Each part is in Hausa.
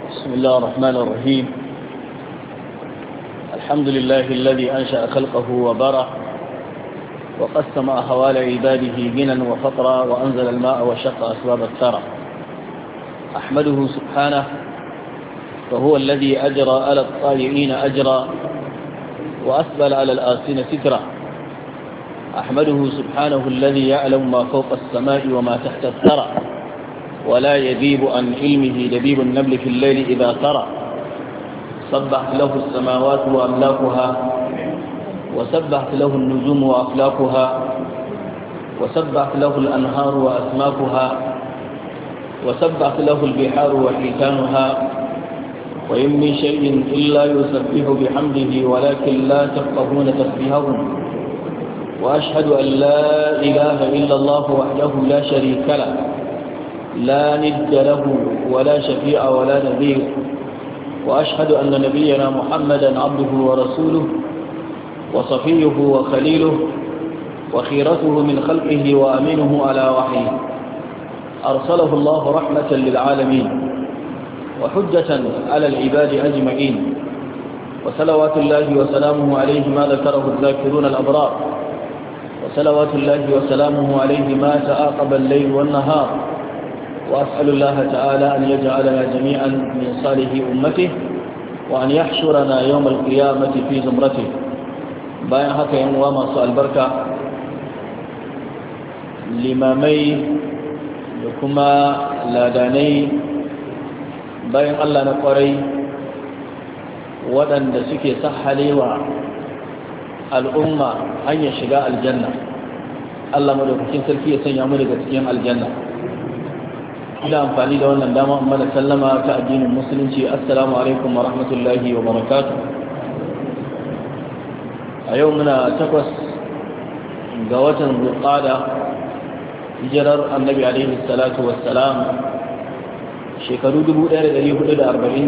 بسم الله الرحمن الرحيم. الحمد لله الذي أنشأ خلقه وبرأ وقسم أحوال عباده غنى وفقرا وأنزل الماء وشق أسباب الثرى. أحمده سبحانه فهو الذي أجرى على الطائعين أجرا وأسبل على الآسين سترا. أحمده سبحانه الذي يعلم ما فوق السماء وما تحت الثرى ولا يذيب عن علمه دبيب النمل في الليل إذا ترى. سبحت له السماوات وأملاكها وسبحت له النجوم وأفلاكها وسبحت له الأنهار وأسماكها وسبحت له البحار وحيتانها وإن من شيء إلا يسبح بحمده ولكن لا تفقهون تسبيحهم. وأشهد أن لا إله إلا الله وحده لا شريك له لا ند له ولا شفيع ولا نذير. وأشهد أن نبينا محمدا عبده ورسوله وصفيه وخليله وخيرته من خلقه وأمينه على وحيه. أرسله الله رحمة للعالمين وحجة على العباد أجمعين. وصلوات الله وسلامه عليه ما ذكره الذاكرون الأبرار وصلوات الله وسلامه عليه ما تعاقب الليل والنهار. وأسأل الله تعالى أن يجعلنا جميعا من صالح أمته وأن يحشرنا يوم القيامة في زمرته. bayan haka yan uwa masu albarka, limamai da kuma ladanai bayan Allah na kwarai waɗanda suke sahalewa al'umma hanyar shiga aljanna, Allah madaukakin sarki ya sanya mu daga cikin aljanna. ina amfani da wannan dama amma da sallama ta addinin musulunci. Assalamu alaikum wa rahmatullahi wa barakatuh. A yau muna 8 ga watan Zulqa'da, hijirar annabi alaihi salatu wassalam shekaru 1447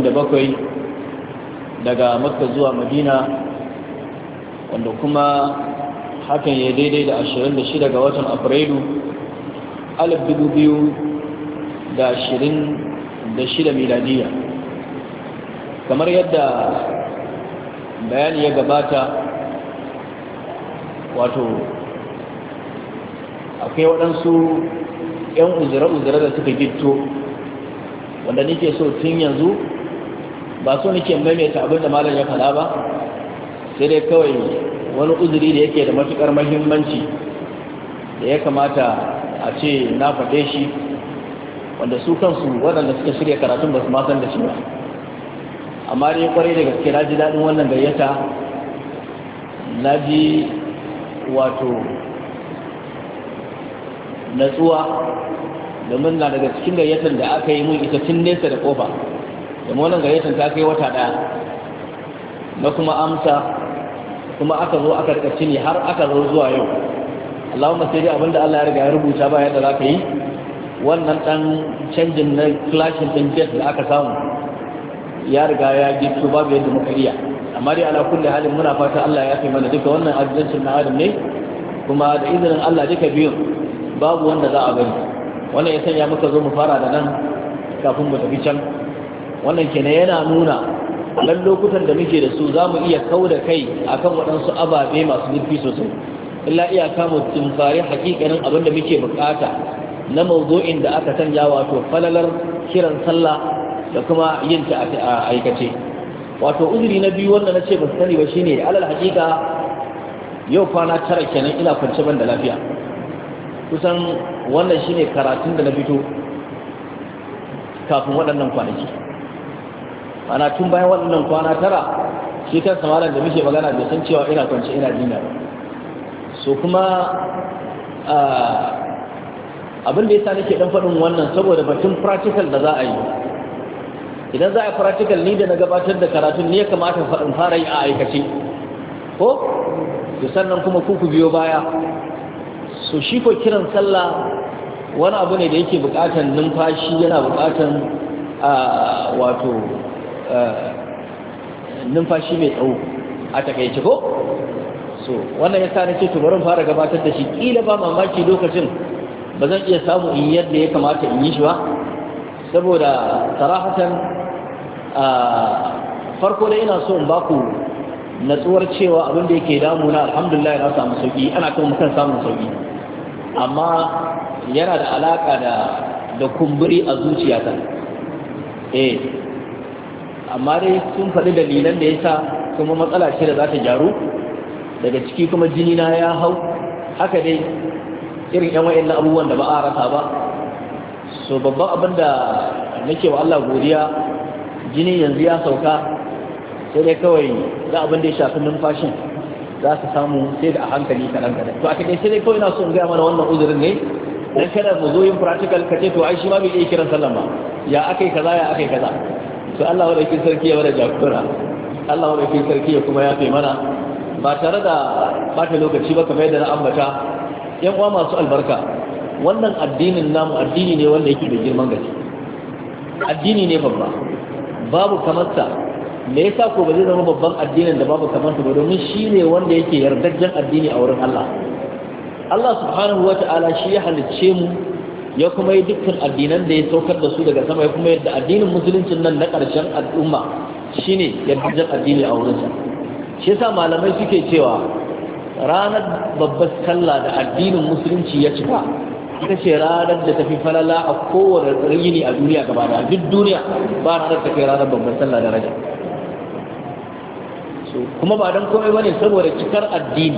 daga Makka zuwa Madina, wanda kuma hakan ya daidai da 26 ga watan Afrilu 2026 miladiya. Kamar yadda bayani ya gabata, wato akwai waɗansu 'yan uzure-uzure da suka gitto wanda nake so tun yanzu, ba so nake maimaita abin da malam ya faɗa ba, sai dai kawai wani uzuri da yake da matuƙar muhimmanci da ya kamata a ce na faɗe shi, wanda su kansu waɗanda suka shirya karatun ba su ma san da shi ba. Amma dai kwarai da gaske na ji daɗin wannan gayyata, na ji wato natsuwa, domin na daga cikin gayyatar da aka yi mun ita tun nesa da kofa, da wannan gayyatar ta kai wata ɗaya na kuma amsa, kuma aka zo aka rikaci ne har aka zo zuwa yau. Allahumma sai dai abinda Allah ya riga ya rubuta ba yadda za ka yi. Wannan ɗan canjin na clashin ɗin jet da aka samu ya riga ya gito, babu yadda muka iya. Amma dai ala kulli halin muna fata Allah ya fi mana duka wannan ajizancin na adam ne, kuma da izinin Allah duka biyun babu wanda za a bari. Wannan ya sanya muka zo mu fara da nan kafin mu tafi can. Wannan kenan yana nuna dan lokutan da muke da su za mu iya kau da kai akan waɗansu ababe masu zurfi sosai, illa iyaka mu tunfari hakikanin abin da muke bukata na mawdu'in da aka sanya, wato falalar kiran sallah da kuma yin ta a aikace. Wato uzuri na biyu wanda na ce ba sani ba shine, alal hakika yau kwana 9 kenan ina kwance ban da lafiya. Kusan wannan shine karatun da na fito kafin waɗannan kwanaki. Ana tun bayan waɗannan kwana 9 shi kan samaran da muke magana bai san cewa ina kwance ina jinya ba. So kuma abin da yasa nake dan faɗin wannan saboda batun practical da za a yi. Idan za a yi practical, ni da na gabatar da karatun ne ya kamata faɗin fara yi a aikace ko to sannan kuma ku biyo baya. So shi ko kiran sallah wani abu ne da yake buƙatar numfashi, yana buƙatar wato numfashi mai tsawo a takaice ko. So wannan yasa nake to bari fara gabatar da shi, kila ba mamaki lokacin ba zan iya samu in yadda ya kamata in yi shi ba, saboda sarahatan a farko dai ina so in baku natsuwar cewa abin da yake damuna alhamdulillah na samu sauki, ana kuma mukan samun sauki, amma yana da alaka da kumburi a zuciyata. Amma dai sun faɗi dalilan da yasa, kuma matsala ce da za ta gyaru, daga ciki kuma jini na ya hau, haka dai irin yan wa'annan abubuwan da ba a rasa ba. So babban abin da nake wa Allah godiya, jini yanzu ya sauka, sai dai kawai za abin da ya shafi numfashin za su samu sai da a hankali kaɗan kaɗan. To a kai sai dai kawai na so in gaya mana wannan uzurin ne, dan kada mu zo yin practical kace to ai shi ma bai iya kiran sallan ba, ya akai kaza ya akai kaza. To Allah wa dake sarki ya bada jagora, Allah wa dake sarki ya kuma yafe mana ba tare da bata lokaci ba, kamar yadda na ambata. Yan uwa masu albarka, wannan addinin namu addini ne wanda yake da girman gaske, addini ne babba, babu kamarsa. Me yasa ko ba zai zama babban addinin da babu kamarsa ba? Domin shi ne wanda yake yardajjen addini a wurin Allah. Allah subhanahu wa ta'ala shi ya halicce mu, ya kuma yi dukkan addinan da ya saukar da su daga sama, ya kuma yadda addinin musuluncin nan na ƙarshen al'umma shine yardajjen addini a wurinsa. Shi yasa malamai suke cewa ranar babbar sallah da addinin musulunci ya cika, ita ce ranar da tafi falala a kowane yini a duniya gaba da duk duniya ba ranar ta kai ranar babbar sallah da raja. Kuma ba don komai bane saboda cikar addini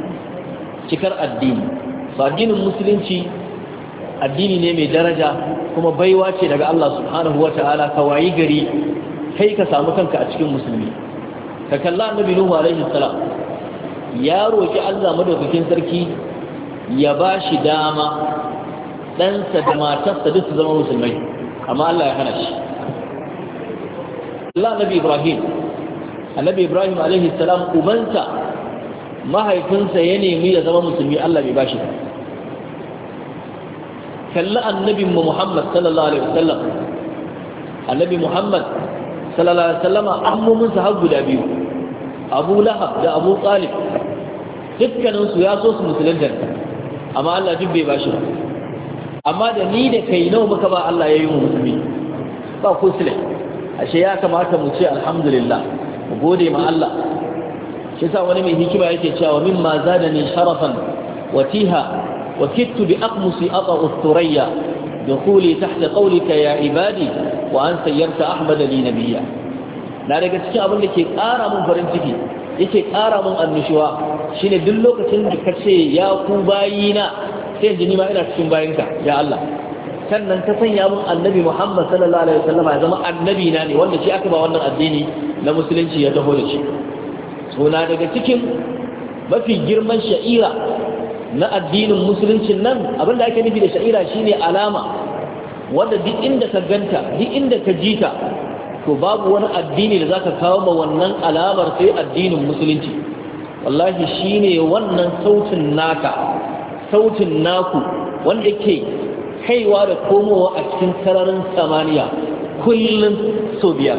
ba. Addinin musulunci addini ne mai daraja, kuma baiwa ce daga Allah subhanahu wa ta'ala ka wayi gari kai ka samu kanka a cikin musulmi. Ka kalla annabi Nuhu alaihi salam, ya roki Allah madaukakin sarki ya ba shi dama ɗansa da matarsa duk su zama musulmai, amma Allah ya hana shi. Allah annabi Ibrahim alaihi salam, ubansa mahaifinsa ya nemi ya zama musulmi, Allah bai bashi ba. kalli annabin mu Muhammad sallallahu alaihi wasallam, annabi Muhammad sallallahu alaihi wasallama ammomin sa har guda biyu, Abu Lahab da Abu Talib, dukkanin su ya so su musulunta, amma Allah duk bai bashi ba. Amma da ni da kai nawa muka ba Allah ya yi mu musulmi, ba ko sile. Ashe ya kamata mu ce alhamdulillah, mu gode ma Allah. Shi sa wani mai hikima yake cewa mimma zadani sharafan wa tiha wa kittu bi aqmusi aqa'u thuraya dukhuli tahta qawlika ya ibadi wa an sayyarta ahmad li nabiyya. Na daga cikin abin da ke ƙara mun farin ciki, yake ƙara mun annishuwa, shine duk lokacin da kace ya ku bayina, sai jini ma ina cikin bayinka ya Allah. Sannan ka sanya mun annabi Muhammad sallallahu alaihi wasallam ya zama annabi na ne, wanda shi aka ba wannan addini na musulunci ya taho da shi. Suna daga cikin mafi girman sha'ira na addinin musuluncin nan, abinda ake nufi da sha'ira shine alama wanda duk inda ka ganta, duk inda ka jita, to babu wani addini da zaka kawo ma wannan alamar sai addinin musulunci. Wallahi shine wannan sautin naka, sautin naku, wanda ke kaiwa da komowa a cikin sararin samaniya kullum sau biyar.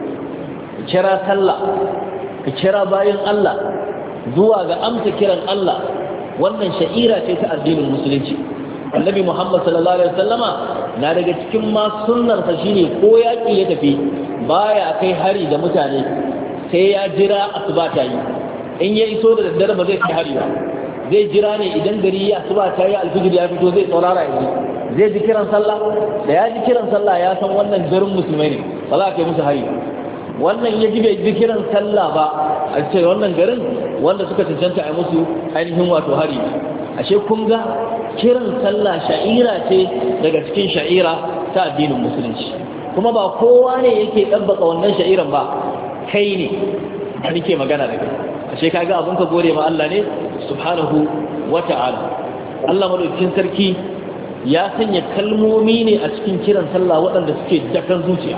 Kira sallah, ka kira bayan Allah zuwa ga amsa kiran Allah, wannan sha'ira ce ta addinin musulunci. Annabi Muhammad sallallahu alaihi wasallama na daga cikin ma sunnarsa shine ko yaki ya tafi baya kai hari da mutane sai ya jira asuba ta yi. In ya iso da daddare ba zai kai hari ba, zai jira ne idan gari ya asuba ta yi, alfijir ya fito, zai saurara yanzu, zai ji kiran sallah. Da ya ji kiran sallah ya san wannan garin musulmai ne, ba za a kai musu hari ba. Wannan ya ji bai ji kiran sallah ba, a ce wannan garin wanda suka cancanta a musu ainihin wato hari. Ashe kun ga kiran sallah sha'ira ce daga cikin sha'ira ta addinin musulunci, kuma ba kowa ne yake ɗabbaka wannan sha'iran ba, kai ne da nake magana da kai. Ashe kaga abin ka gode ma Allah ne subhanahu wata'ala. Allah madaukakin sarki ya sanya kalmomi ne a cikin kiran sallah waɗanda suke dakan zuciya,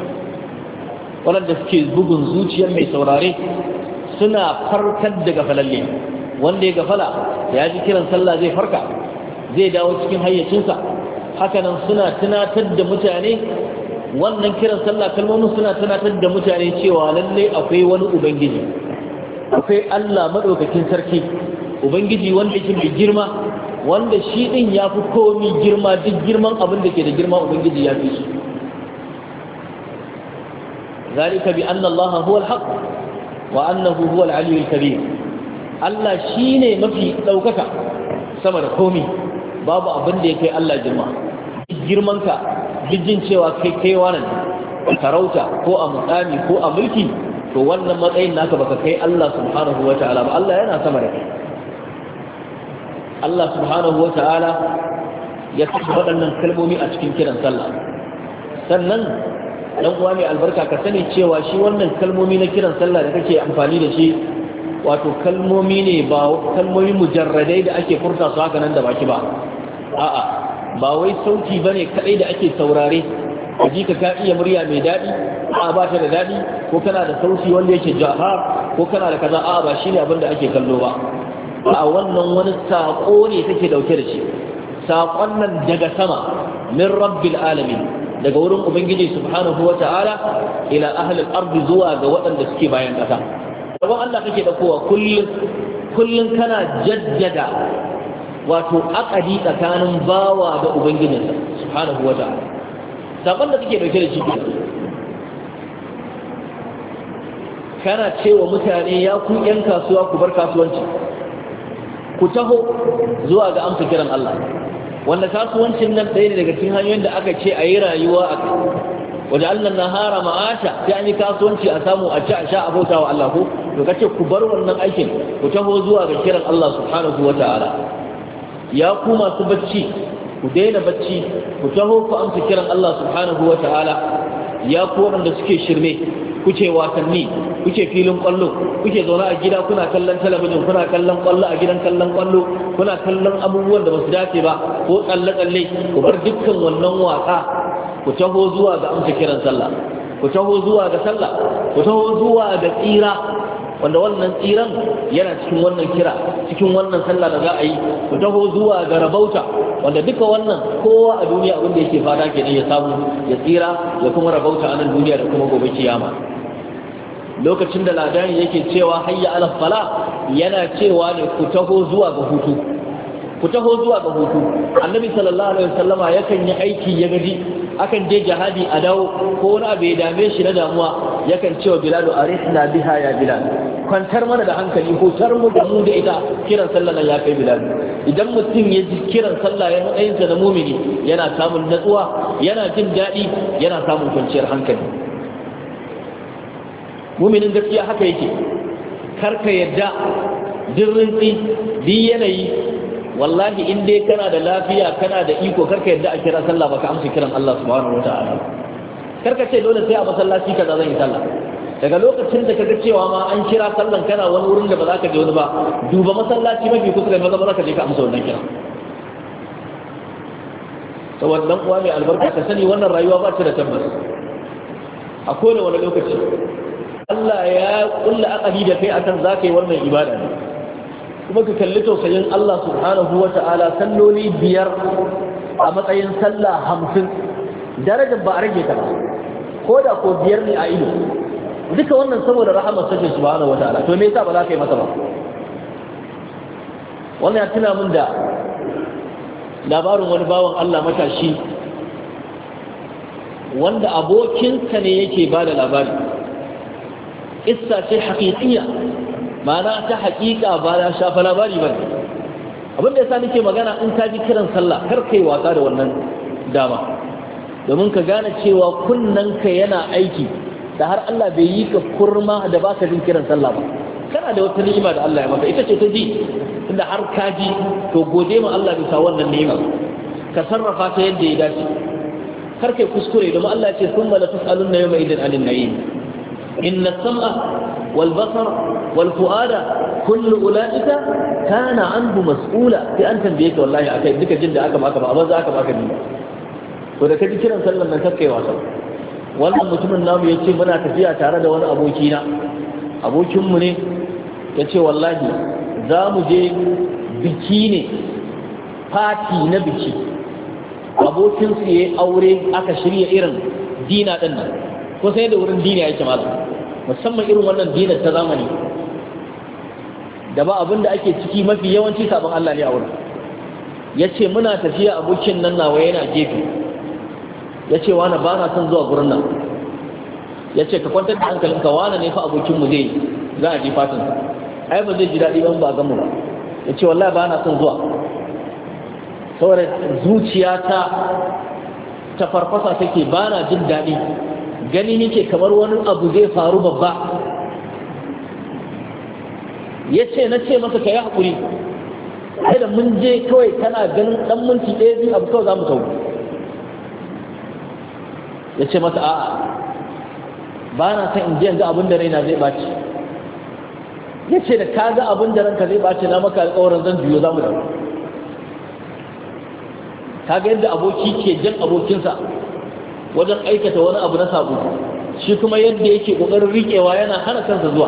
waɗanda suke bugun zuciyar mai saurare, suna farkar da gafalalle. Wanda ya gafala ya ji kiran sallah zai farka, zai dawo cikin hayyacinsa. Hakanan suna tunatar da mutane, wannan kiran sallah kalmomin suna tunatar da mutane cewa lallai akwai wani ubangiji, akwai Allah madaukakin sarki, ubangiji wanda yake mai girma, wanda shi din ya fi komi girma, duk girman abin da ke da girma ubangiji ya fi shi. zalika bi anna Allah huwa al-haq wa annahu huwa al-aliyyul kabir Allah shine mafi daukaka sama da komai babu abin da yake Allah girmanka jin cewa kai wannan sarauta ko a mukami ko a mulki to wannan matsayin naka baka kai Allah subhanahu wataala ba Allah yana sama da kai Allah subhanahu wataala ya saka waɗannan kalmomi a cikin kiran sallah sannan dan uwa mai albarka ka sani cewa shi wannan kalmomi na kiran sallah da kake amfani da shi wato kalmomi ne ba kalmomi mujarradai da ake furta su haka nan da baki ba a'a ba wai sauti bane kadai da ake saurare kaji ka iya murya mai dadi a ba ta da dadi ko kana da sauti wanda yake jahar ko kana da kaza a'a ba shine abin da ake kallo ba a wannan wani sako ne take dauke da shi sakon nan daga sama min rabbil alamin daga wurin ubangiji subhanahu wata'ala ila ahli al-ardi zuwa ga waɗanda suke bayan ƙasa sabon Allah kake dakowa kullun kana jaddada wato aqadi tsakanin bawa da ubangijinsa subhanahu wata'ala sabon da kake dauke da shi kana cewa mutane ya ku yan kasuwa ku bar kasuwanci ku taho zuwa ga amsa kiran Allah wanda kasuwancin nan ɗaya ne daga cikin hanyoyin da aka ce a yi rayuwa a kai wajen Allah na hara ma'asha sai an yi kasuwanci a samu a ci a sha a bauta wa Allah ko to kace ku bar wannan aikin ku taho zuwa ga kiran Allah subhanahu wa ta'ala ya ku masu bacci ku daina bacci ku taho ku amsa kiran Allah subhanahu wa ta'ala ya ku wanda suke shirme kuke wasanni kuke filin kwallo kuke zaune a gida kuna kallon talabijin kuna kallon kwallo a gidan kallon kwallo kuna kallon abubuwan da basu dace ba ko tsalle-tsalle ku bar dukkan wannan waka ku taho zuwa ga amsa kiran sallah ku taho zuwa ga sallah ku taho zuwa ga tsira wanda wannan tsiran yana cikin wannan kira cikin wannan sallah da za a yi ku taho zuwa ga rabauta wanda duka wannan kowa a duniya abin da yake fata kenan ya samu ya tsira ya kuma rabauta a nan duniya da kuma gobe kiyama lokacin da ladani yake cewa hayya ala fala yana cewa ne ku taho zuwa ga hutu ku taho zuwa ga hutu annabi sallallahu alaihi wasallama yakan yi aiki ya gaji akan je jihadi a dawo ko wani abu ya dame shi na damuwa yakan cewa bilal arihna biha ya bilal kwantar mana da hankali hutar mu da mu da ita kiran sallah nan ya kai bilal idan mutum ya ji kiran sallah ya matsayin sa da mumini yana samun natsuwa yana jin daɗi yana samun kwanciyar hankali muminin gaskiya haka yake karka yadda dirrinti di yanayi wallahi in dai kana da lafiya kana da iko karka yadda a kira sallah baka amsa kiran Allah subhanahu wataala karka ce dole sai a masallaci kaza zan yi sallah daga lokacin da kaga cewa ma an kira sallan kana wani wurin da ba za ka je wani ba duba masallaci mafi kusa da maza ba za ka je ka amsa wannan kira saboda dan uwa mai albarka ka sani wannan rayuwa ba ta da tabbas a kowane wani lokaci Allah ya kulla aqali da kai akan zaka yi wannan ibada ne kuma ka kalli tausayin Allah subhanahu wata'ala salloli 5 a matsayin sallah 50 darajar ba a rage ta ba ko da ko 5 ne a ido duka wannan saboda rahamar sa subhanahu wata'ala to me yasa ba za ka yi masa ba wannan ya tuna min da labarin wani bawan Allah matashi wanda abokinsa ne yake ba da labari issa ce haƙiƙiya ma'ana ta haƙiƙa ba da shafa labari ba abinda ya sa nake magana in ka ji kiran sallah kar kai wasa da wannan dama domin ka gane cewa kunnanka yana aiki da har Allah bai yi ka kurma da baka jin kiran sallah ba kana da wata ni'ima da Allah ya maka ita ce ta ji tunda har ka ji to gode ma Allah bisa wannan ni'ima ka sarrafa ta yadda ya dace kar kai kuskure domin Allah ya ce summa la tus'alunna yawma idin 'anil na'im inna as-sam'a wal basara wal fu'ada kullu ulaika kana anhu mas'ula sai an tambaye ka wallahi akai duka jin da aka maka ba amma za aka maka ni to da kaji kiran sallan nan kai wasa wannan mutumin namu yace muna tafiya tare da wani abokina abokinmu ne yace wallahi za mu je biki ne fati na biki abokinsu ya yi aure aka shirya irin dina ɗin nan ko sai da wurin dina yake masu musamman irin wannan dinar ta zamani da ba abin da ake ciki mafi yawanci sabon Allah ne a wurin ya ce muna tafiya abokin nan nawa yana gefe ya ce wani ba na son zuwa gurin nan ya ce ka kwantar da hankalinka wane ne fa abokinmu zai za a ji fatinsa ai ba zai ji daɗi ban ba gamu ba ya ce wallahi ba na son zuwa saboda zuciyata ta farfasa take ba na jin daɗi gani nake kamar wani abu zai faru babba. Ya ce na ce masa ka yi haƙuri ai da mun je kawai kana ganin ɗan minti ɗaya biyu abu kawai za mu kawo. Ya ce masa a'a ba na san in je ga abin da raina zai ɓaci. Ya ce da ka ga abin da ranka zai ɓaci na maka alƙawarin zan juyo za mu dawo. Ka ga yadda aboki ke jan abokinsa wajen aikata wani abu na sabo, shi kuma yadda yake ƙoƙarin riƙewa yana hana kansa zuwa.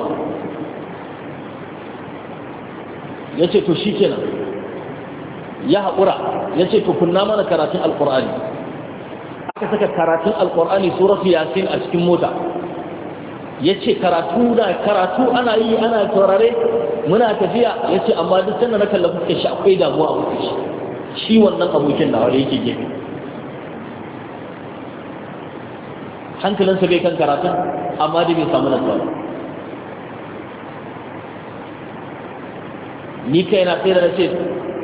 Ya ce to shi kenan ya haƙura, ya ce to kunna mana karatun alƙur'ani. Aka saka karatun alƙur'ani suratu yasin a cikin mota. Ya ce karatu ana yi ana taurare muna tafiya. Ya ce amma duk sanda na kalla fuskar shi akwai damuwa a fuskar shi wannan abokin nawa da yake gefe. Hankalinsa bai kan karatun amma dai bai samu nasuwa. Ni kai na sai da na ce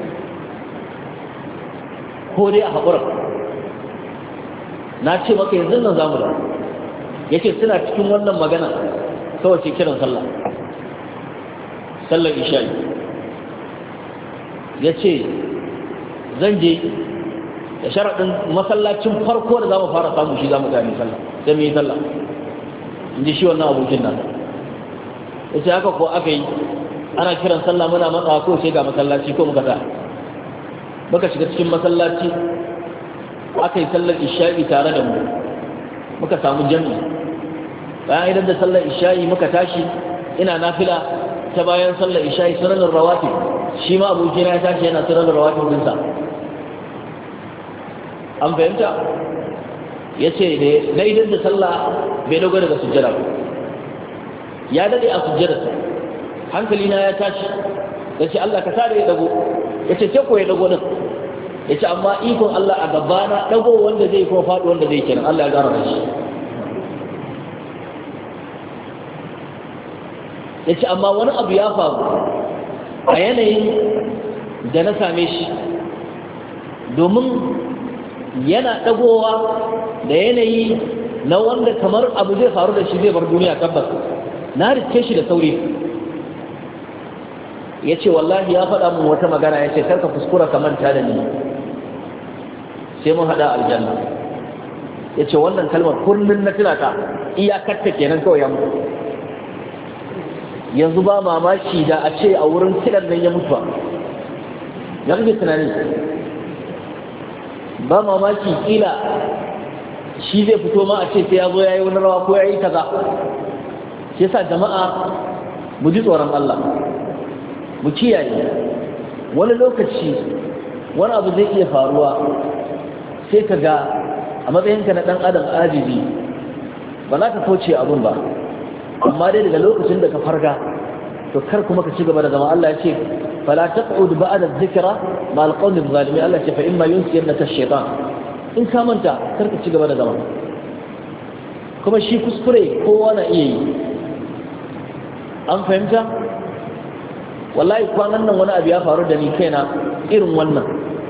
ko dai a haƙura, na ce maka yanzu nan zamu da. Ya ce suna cikin wannan magana kawai ce kiran sallar isha'i. Ya ce zan je da sharaɗin masallacin farko da za mu fara samu shi za mu gani sallah sai mu yi sallah in ji shi wannan abokin nan. Ya ce haka ko aka yi ana kiran sallah muna matsawa ko sai ga masallaci ko muka sa muka shiga cikin masallaci aka yi sallar isha'i tare da mu muka samu jami'i. Bayan idan da sallar isha'i muka tashi ina nafila ta bayan sallar isha'i sunan rawatib, shi ma abokina ya tashi yana sunan rawatib dinsa. An fahimta? Ya ce da idan da sallah bai dago daga sujjada ba, ya dade a sujjadarsa. Hankali na ya tashi, ya ce Allah ka sa da ya dago. Ya ce ko ya dago din. Ya ce amma ikon Allah a gabana dago wanda zai kuma faɗi wanda zai kenan Allah ya gara da shi. Ya ce amma wani abu ya faru a yanayin da na same shi, domin yana dagowa da yanayi na wanda kamar abu zai faru da shi zai bar duniya tabbas. Na rike shi da sauri. Ya ce wallahi ya faɗa mun wata magana, ya ce karka kuskura ka manta da ni sai mun haɗa aljanna. Ya ce wannan kalmar kullum na tuna ta iyakarta kenan kawai ya mutu. Yanzu ba mamaki da a ce a wurin kiɗan nan ya mutu ba, ya kake tunani? Ba mamaki kila shi zai fito ma a ce sai ya zo ya yi wani rawa ko ya yi kaza. Shi yasa jama'a mu ji tsoron Allah, mu kiyaye. Wani lokaci wani abu zai iya faruwa sai ka ga a matsayinka na ɗan adam ajizi ba za ka kauce abin ba, amma dai daga lokacin da ka farga to kar kuma ka ci gaba da zama. Allah ya ce fala taqud ba'da dhikra ma alqawmi zalimi. Allah ya ce fa imma yunsiyannaka ash-shaytan, in ka manta kar ka ci gaba da zama. Kuma shi kuskure kowa na iya yi. An fahimta? Wallahi kwanan nan wani abu ya faru da ni kaina irin wannan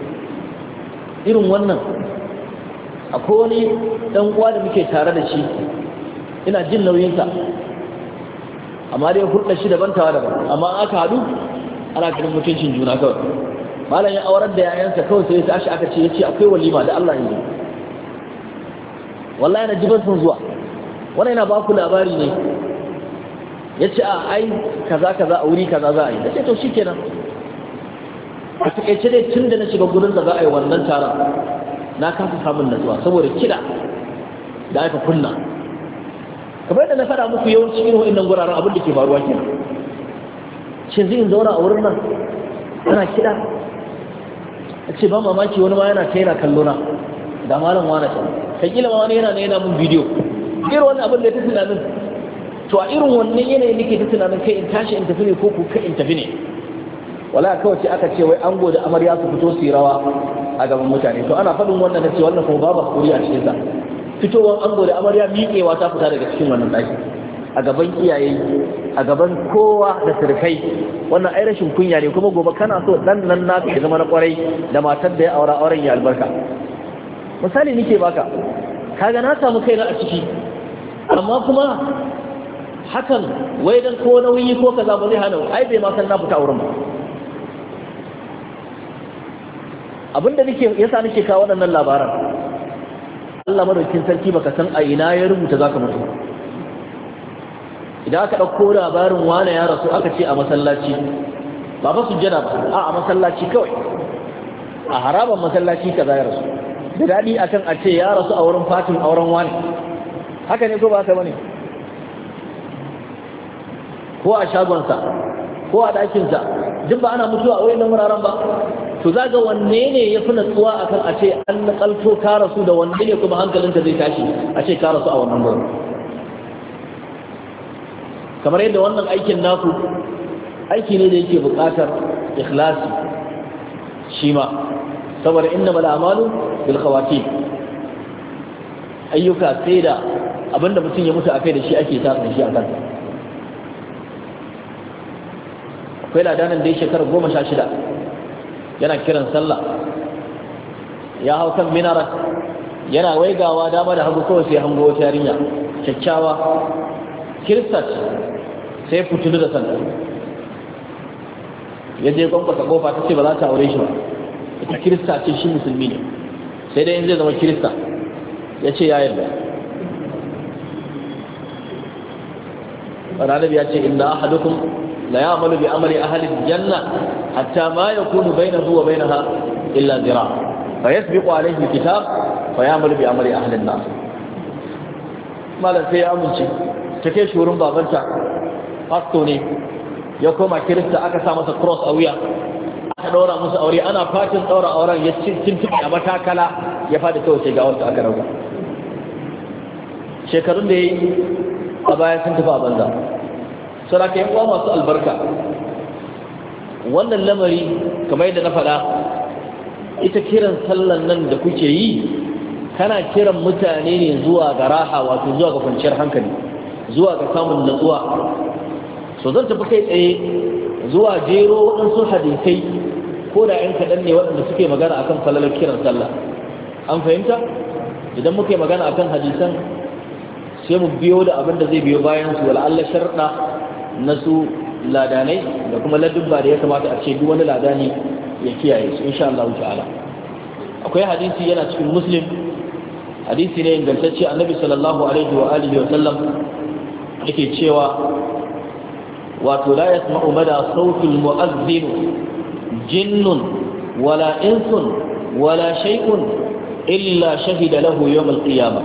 akwai wani dan uwa da muke tare da shi, ina jin nauyinsa amma dai hulɗa shi daban tawa daban, amma aka haɗu ana ganin mutuncin juna kawai. Malam ya aurar da yayansa kawai sai ya tashi aka ce yace akwai walima da Allah yanzu. Wallahi na jiban sun zuwa, wannan yana ba ku labari ne. Yace a ai kaza a wuri kaza za a yi. Nace to shikenan. A takeice dai tun da na shiga gurin da za a yi wannan taron na kasa samun natsuwa saboda kiɗa da aka kunna. Kamar da na faɗa muku yawanci irin wa'annan guraren abin da ke faruwa kenan. Shin zai zauna a wurin nan ana kiɗa? A ce ba mamaki wani ma yana kai na kallo na da malam wani can. Kakila ma wani yana mun bidiyo. Irin wannan abin da ya ta tunanin. To a irin wannan yanayin nake ta tunanin kai in tashi in tafi ne ko ku kai in tafi ne. Wala kawai ce aka ce wai ango da amarya su fito su yi rawa a gaban mutane. To ana faɗin wannan na ce wannan kuma babu hakuri a cikin sa. fitowar ango da amarya miƙewa ta fita daga cikin wannan ɗaki a gaban iyaye a gaban kowa da sirkai. Wannan ai rashin kunya ne, kuma gobe kana so dan nan naka ya zama na kwarai da matar da ya aura auren ya albarka. Misali nake baka, kaga na samu kaina a ciki, amma kuma hakan wai dan ko nauyi ko kaza ba zai hana, ai bai ma san na fita auren ba. Abinda yasa nake kawo waɗannan labaran, Allah madaukakin sarki baka san a ina ya rubuta zaka mutu. Idan aka ɗauko labarin wane ya rasu aka ce a masallaci, ba fa sujjada ba, a masallaci kawai, a haraban masallaci kaza ya rasu, da daɗi akan a ce ya rasu a wurin fatin auren wane. Haka ne ko ba haka bane? Ko a shagonsa ko a ɗakinsa, duk ba ana mutuwa a wayannan wuraren ba. To zaga wanne ne ya fi natsuwa akan a ce an nakalto ka rasu, da wanne ne kuma hankalinka zai tashi a ce ka rasu a wannan wurin. Kamar yadda wannan aikin naku aiki ne da yake buƙatar ikhlasi shi ma, saboda innamal a'malu bil khawatim. Ayyuka sai da abinda mutum ya mutu akai da shi ake tsaka shi akan. Akwai ladanin da ya shekara 16 yana kiran sallah, ya hau kan minarat yana waigawa dama da hagu, kawai sai hango wata yarinya kyakkyawa kiristat, sai fitulu da sanda ya je kwankwasa kofa, ta ce ba za ta aure shi ba, ita kirista ce shi musulmi ne, sai dai in zai zama kirista. Ya ce ya yarda. Annabi ya ce inna ahadukum la ya'malu bi amali ahli al-janna hatta ma yakunu bainahu wa bainaha illa zira fa yasbiqu alayhi al-kitab fa ya'malu bi amali ahli an-nar. Malam sai ya amince, take shi wurin babanta, pasto ne, ya koma kirista, aka sa masa cross a wuya, aka daura musu aure. Ana fatin daura auren ya cintuɓe a matakala, ya faɗi kawai sai ga wata aka rauga. Shekarun da ya yi a baya sun tafi a banza. Saraka yan uwa masu albarka, wannan lamari kamar yadda na faɗa, ita kiran sallan nan da kuke yi, kana kiran mutane ne zuwa ga raha, wato zuwa ga kwanciyar hankali, zuwa ga samun natsuwa. So zan tafi kai tsaye zuwa jero waɗansu hadisai, ko da ‘yan kaɗan ne waɗanda suke magana akan falalar kiran sallah. An fahimta? Idan muka yi magana akan hadisan, sai mu biyo da abin da zai biyo bayan su, wal'alla sharɗa na su ladanai da kuma ladubba da ya kamata a ce duk wani ladani ya kiyaye su, insha Allah ta'ala. Akwai hadisi yana cikin Muslim, hadisi ne ingantacce. Annabi sallallahu alaihi wa alihi wa sallam yake cewa, wato la yasma'u mada sautul mu'azzin jinnun wala insun wala shay'un illa shahida lahu yawm al-qiyamah.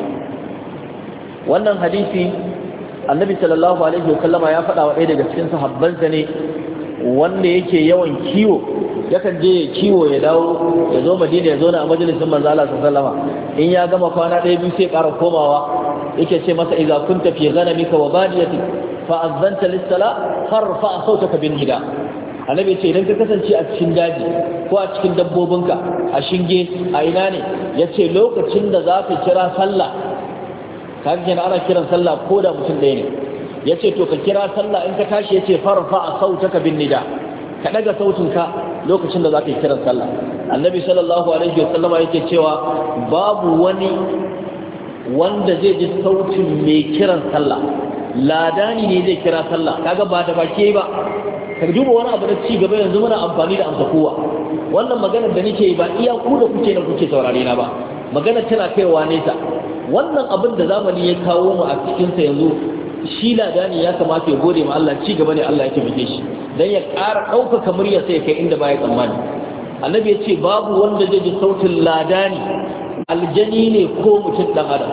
Wannan hadisi Annabi sallallahu alaihi wa sallama ya faɗa wa ɗaya daga cikin sahabbansa ne, wanda yake yawan kiwo, yakan je ya kiwo ya dawo ya zo Madina ya zo na a majalisin manzo Allah sallallahu alaihi wasallam. In ya gama kwana ɗaya biyu sai ƙara komawa, yake ce masa idza kunta fi ghanamika wa badiyati fa azanta lis-sala farfa sautaka bin nida. Annabi ce idan ka kasance a cikin daji ko a cikin dabbobinka, a shinge, a ina ne, yace lokacin da za ka kira sallah, kaga kenan ana kiran sallah ko da mutum ɗaya ne, yace to ka kira sallah, in ka tashi yace farfa sautaka bin nida, ka daga sautinka lokacin da za ka yi kiran sallah. Annabi sallallahu alaihi wasallam yake cewa babu wani wanda zai ji sautin mai kiran sallah, ladani ne zai kira sallah, kaga ba da baki ba. Ka duba wani abu da ci gaba, yanzu muna amfani da amsa kowa. Wannan maganar da nake ba iya ku da kuke da kuke saurare na ba, maganar tana kaiwa nesa. Wannan abin da zamani ya kawo mu a cikin sa yanzu, shi ladani ya kamata ya gode ma Allah, ci gaba ne Allah ya taimake shi dan ya ƙara ɗaukaka murya sai kai inda baya tsammani. Annabi ya ce babu wanda zai ji sautin ladani, aljani ne ko mutum dan adam,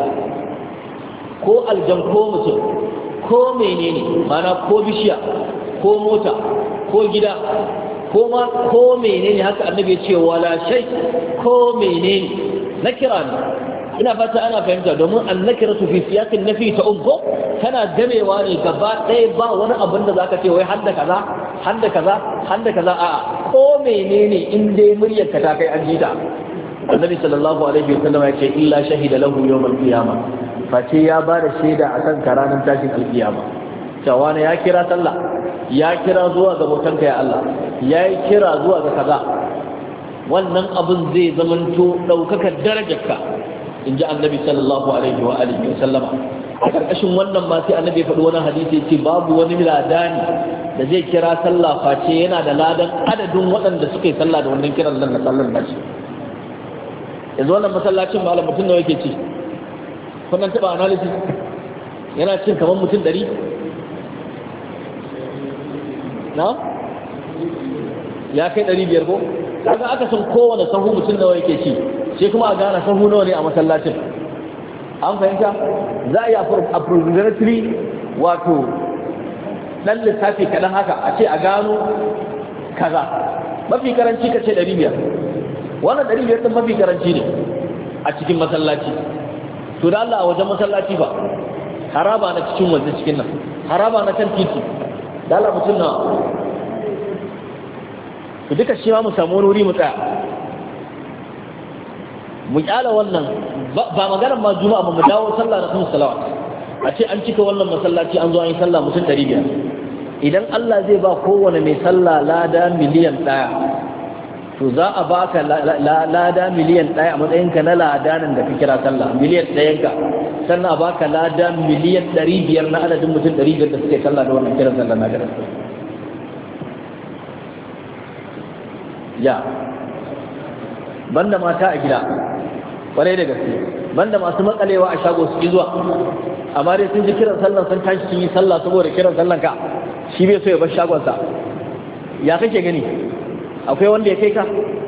ko aljan ko mutum ko menene, mana ko bishiya ko mota ko gida ko ma ko menene, haka annabi ya ce wala shay, ko menene na kira ne. Ina fata ana fahimta, domin annakiratu fi siyaqin nafi ta umko tana gamewa ne gaba ɗaya, ba wani abin da zaka ce wai hadda kaza hadda kaza hadda kaza, a'a ko menene in dai muryar ka ta kai an jita, annabi sallallahu alaihi wasallam ya ce illa shahida lahu yawmal qiyamah face ya ba da shaida akan karanin tashin alkiyama cewa ne ya kira sallah ya kira zuwa ga botanka ya Allah ya yi kira zuwa ga kaza wannan abin zai zamanto daukakar darajarka inji annabi sallallahu alaihi wa alihi wasallama a karkashin wannan ma sai annabi ya faɗi wani hadisi ce babu wani ladani da zai kira sallah face yana da ladan adadin waɗanda suka yi sallah da wannan kiran nan na sallar nashi yanzu wannan masallacin malam mutum nawa yake ci kun taba analysis yana cin kamar mutum 100 na ya kai 500 ko kaga aka san kowane sahu mutum nawa yake ci sai kuma a gane sahu nawa ne a masallacin an fahimta za a yi approximately wato dan lissafi kaɗan haka a ce a gano kaza mafi karanci ka ce 500 wannan 500 ɗin mafi karanci ne a cikin masallaci to da Allah a wajen masallaci ba haraba na cikin waje cikin nan haraba na kan titi da Allah mutum na to duka shi ma mu samu wuri mu tsaya mu kyala wannan ba maganar ma juma'a ba mu dawo sallah da kuma salawat a ce an cika wannan masallaci an zo an yi sallah mutum 500 idan Allah zai ba kowane mai sallah lada miliyan 1 to za a baka lada miliyan 1 a matsayinka na ladanin da ka kira sallah miliyan 1 ka sannan a baka lada miliyan 500 na adadin mutum 500 da suke sallah da wannan kiran sallah na gara ya banda mata a gida kwarai da gaske banda masu makalewa a shago su ki zuwa amma dai sun ji kiran sallan sun tashi sun yi sallah saboda kiran sallan ka shi bai so ya bar shagonsa ya kake gani akwai wanda ya kai ka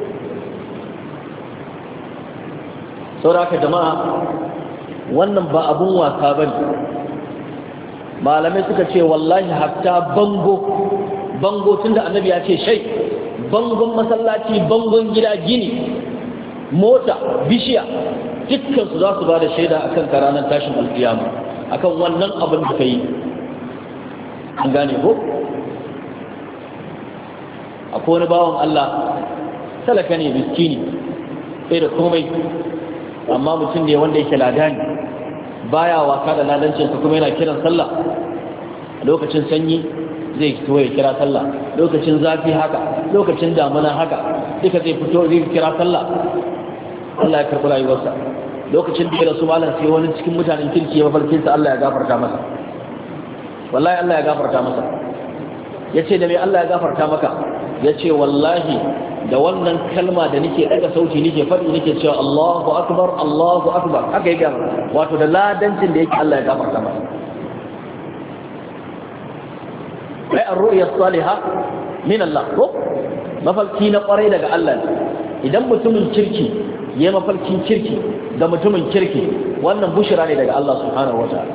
sauraka jama'a wannan ba abun wasa bane malamai suka ce wallahi hatta bango tunda annabi ya ce shai bangon masallaci bangon gida gini mota bishiya dukkan su za su ba da shaida akan ranar tashin alkiyama akan wannan abin da kai an gane ko akwai wani bawan Allah talaka ne miskini sai da komai amma mutum ne wanda yake ladani baya wasa da ladancinsa kuma yana kiran sallah lokacin sanyi zai fito ya kira sallah lokacin zafi haka lokacin damuna haka duka zai fito zai kira sallah Allah ya karɓi rayuwarsa lokacin da ya rasu malam sai wani cikin mutanen kirki ya mafarkinsa Allah ya gafarta masa wallahi Allah ya gafarta masa ya ce da mai Allah ya gafarta maka ya ce wallahi da wannan kalma da nake daga sauti nake faɗi nake cewa Allahu akbar haka ya gama wato da ladancin da yake Allah ya gafarta masa ai ar-ru'ya as-salihah min Allah ko mafalki na kwarai daga Allah idan mutumin kirki ya mafalkin kirki ga mutumin kirki wannan bushira ne daga Allah subhanahu wataala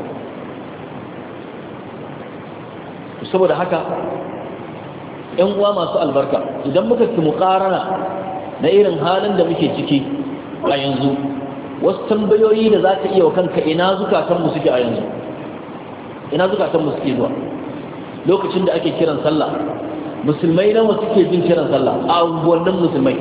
saboda haka ‘yan uwa masu albarka idan muka ki muƙarana na irin halin da muke ciki a yanzu wasu tambayoyi da za ka iya wa kanka ina zukatanmu suke a yanzu ina zukatanmu suke zuwa lokacin da ake kiran sallah musulmai nawa suke jin kiran sallah a unguwannin musulmai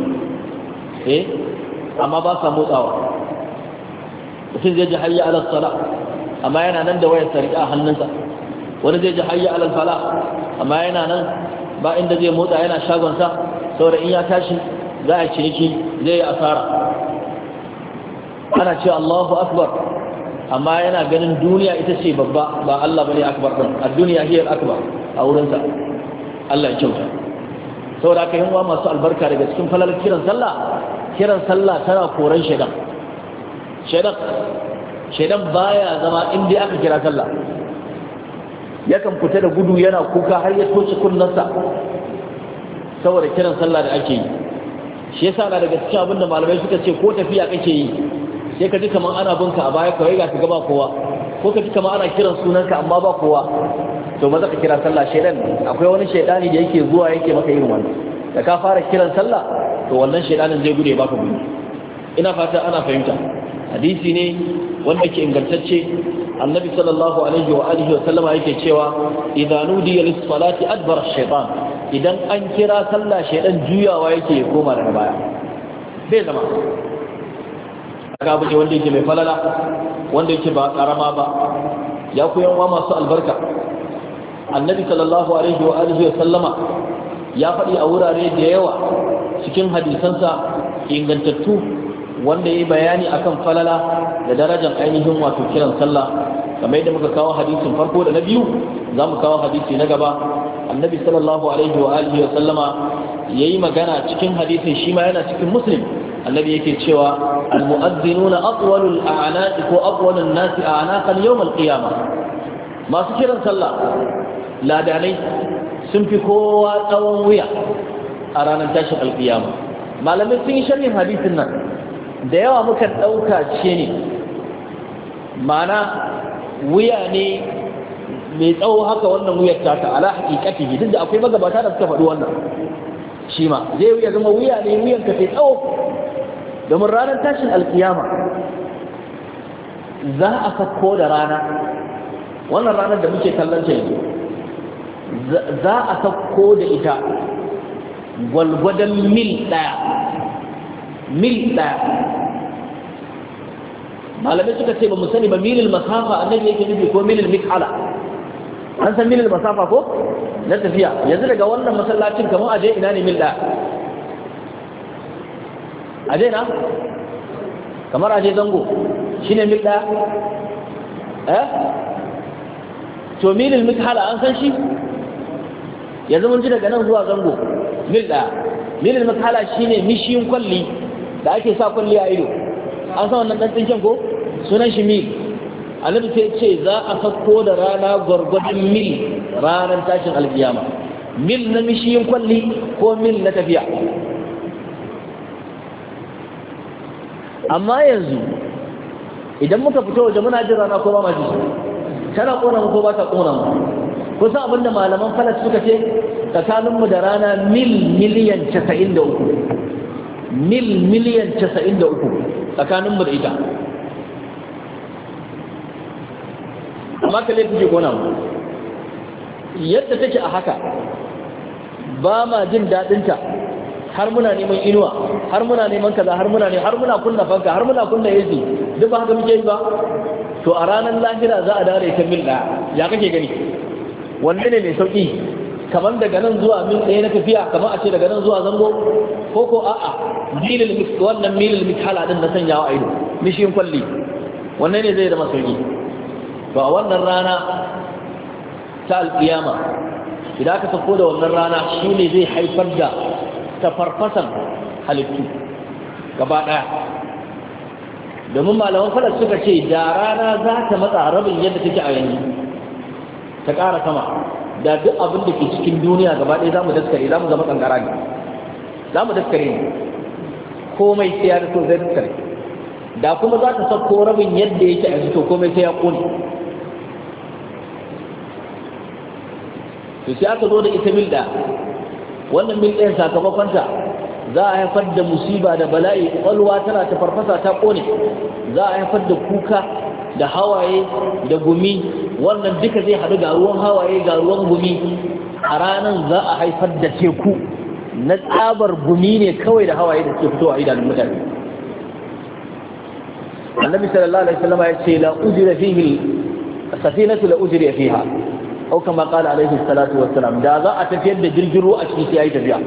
amma ba sa motsawa mutum zai ji hayya alal sala amma yana nan da wayar sarki a hannunsa wani zai ji hayya alal fala amma yana nan ba inda zai motsa yana shagonsa saboda in ya tashi za a ciniki zai yi asara ana cewa Allahu akbar amma yana ganin duniya ita ce babba ba Allah bane akbar din a duniya hiyar akbar a wurinsa Allah ya kyauta saboda haka yan uwa masu albarka daga cikin falalar kiran sallah tana koran shedan baya zama inda aka kira sallah yakan fita da gudu yana kuka har ya toce kunnansa saboda kiran sallah da ake yi shi yasa na daga cikin abinda malamai suka ce ko tafiya kake yi sai ka ji kamar ana binka a baya kawai ga ka gaba kowa ko ka ji kamar ana kiran sunanka amma ba kowa to maza ka kira sallah shedan akwai wani shedani da yake zuwa yake maka irin wannan da ka fara kiran sallah to wannan shedanin zai gude baka gudu ina fata ana fahimta hadisi ne wanda ke ingantacce annabi sallallahu alaihi wa alihi wa sallama yake cewa idza nudiya lis-salati adbara ash-shaytan idan an kira sallah shaydan juyawa yake ya koma daga baya bai zama ga abu ne wanda yake mai falala wanda yake ba karama ba. Ya ku yan uwa masu albarka, annabi sallallahu alaihi wa alihi wa sallama ya faɗi a wurare da yawa cikin hadisansa ingantattu wanda ya yi bayani akan falala da darajar ainihin wato kiran sallah, kamar yadda muka kawo hadisin farko da na biyu za mu kawo hadisi na gaba. Annabi sallallahu alaihi wa alihi wa sallama yayi magana cikin hadisin, shi ma yana cikin Muslim. Annabi yake cewa al-mu'adhdhinuna atwalul a'naq ko atwalun nasi a'naqan yawm al-qiyamah. Masu kiran sallah ladanai sun fi kowa tsawon wuya a ranar tashin alkiyama. Malamai sun yi sharhin hadisin nan da yawa, muka ɗauka ce ne mana wuya ne mai tsawo haka, wannan wuyar ta ala haƙiƙati, duk da akwai magabata da suka faɗi wannan shi ma zai wuya zama wuya ne wuyan ka sai tsawo, domin ranar tashin alkiyama za a sako da rana, wannan ranar da muke kallon ta yanzu za a sako da ita gwalgwadon mil ɗaya. Malamai suka ce ba mu sani ba milil masafa annabi yake nufi ko milil mik'ala. An san milil masafa ko na tafiya, yanzu daga wannan masallacin kamar aje ina ne mil ɗaya? Aje na kamar aje zango shine mil ɗaya, to milil mik'ala an san shi. yanzu mun ji daga nan zuwa zango mil ɗaya. milil mik'ala shine mishiyin kwalli da ake sa kwalli a ido, an san wannan dan tsinken ko sunan shi mil. Annabi sai ce za a sako da rana gwargwadon mil ranar tashin alkiyama, mil na mishiyin kwalli ko mil na tafiya. Amma yanzu idan muka fito waje muna jin rana ko ba ma ji, tana kona mu ko ba ta kona mu? Kusan abinda malaman falak suka ce tsakaninmu da rana mil miliyan 93, mil miliyan 93 tsakaninmu da ita. Amma ka laifin ke gona mu yadda take a haka, ba ma jin daɗinta, har muna neman inuwa, har muna neman kaza, har muna kunna fanka, har muna kunna AC, duk ba haka muke yi ba. To a ranar lahira za a dare ta mil ɗaya, ya kake gani wanne ne mai sauƙi? Kamar daga nan zuwa mil ɗaya na tafiya, kamar a ce daga nan zuwa zango, ko a'a wannan milil mikhala din na sanyawa a ido, mishin kwalli, wanne ne zai zama sauƙi? To a wannan rana ta alƙiyama, idan aka sako da wannan rana, shi ne zai haifar da tafarfasan halittu gaba ɗaya. Domin malaman falak suka ce da rana za ta matsa rabin yadda take a yanzu, ta ƙara sama, da duk abin da ke cikin duniya gaba ɗaya za mu daskare, za mu zama ƙanƙara ne, za mu daskare ne, komai sai ya rito zai daskare. Da kuma za ta sauko rabin yadda yake a yanzu, to komai sai ya ƙone. To sai aka zo da ita mil ɗaya, wannan mil ɗayan sakamakonta za a haifar da musiba da bala'i, ƙwaƙwalwa tana ta farfasa ta ƙone, za a haifar da kuka da hawaye da gumi, wannan duka zai haɗu ga ruwan hawaye ga ruwan gumi. A ranar za a haifar da teku na tsabar gumi ne kawai da hawaye da suke fitowa a idanun mutane. Annabi sallallahu alaihi wasallam ya ce la ujira fihi safinatu la ujira fiha, au kama qala alaihi salatu wassalam, da za a tafiyar da jirgin ruwa a cikin sai yayi tafiya.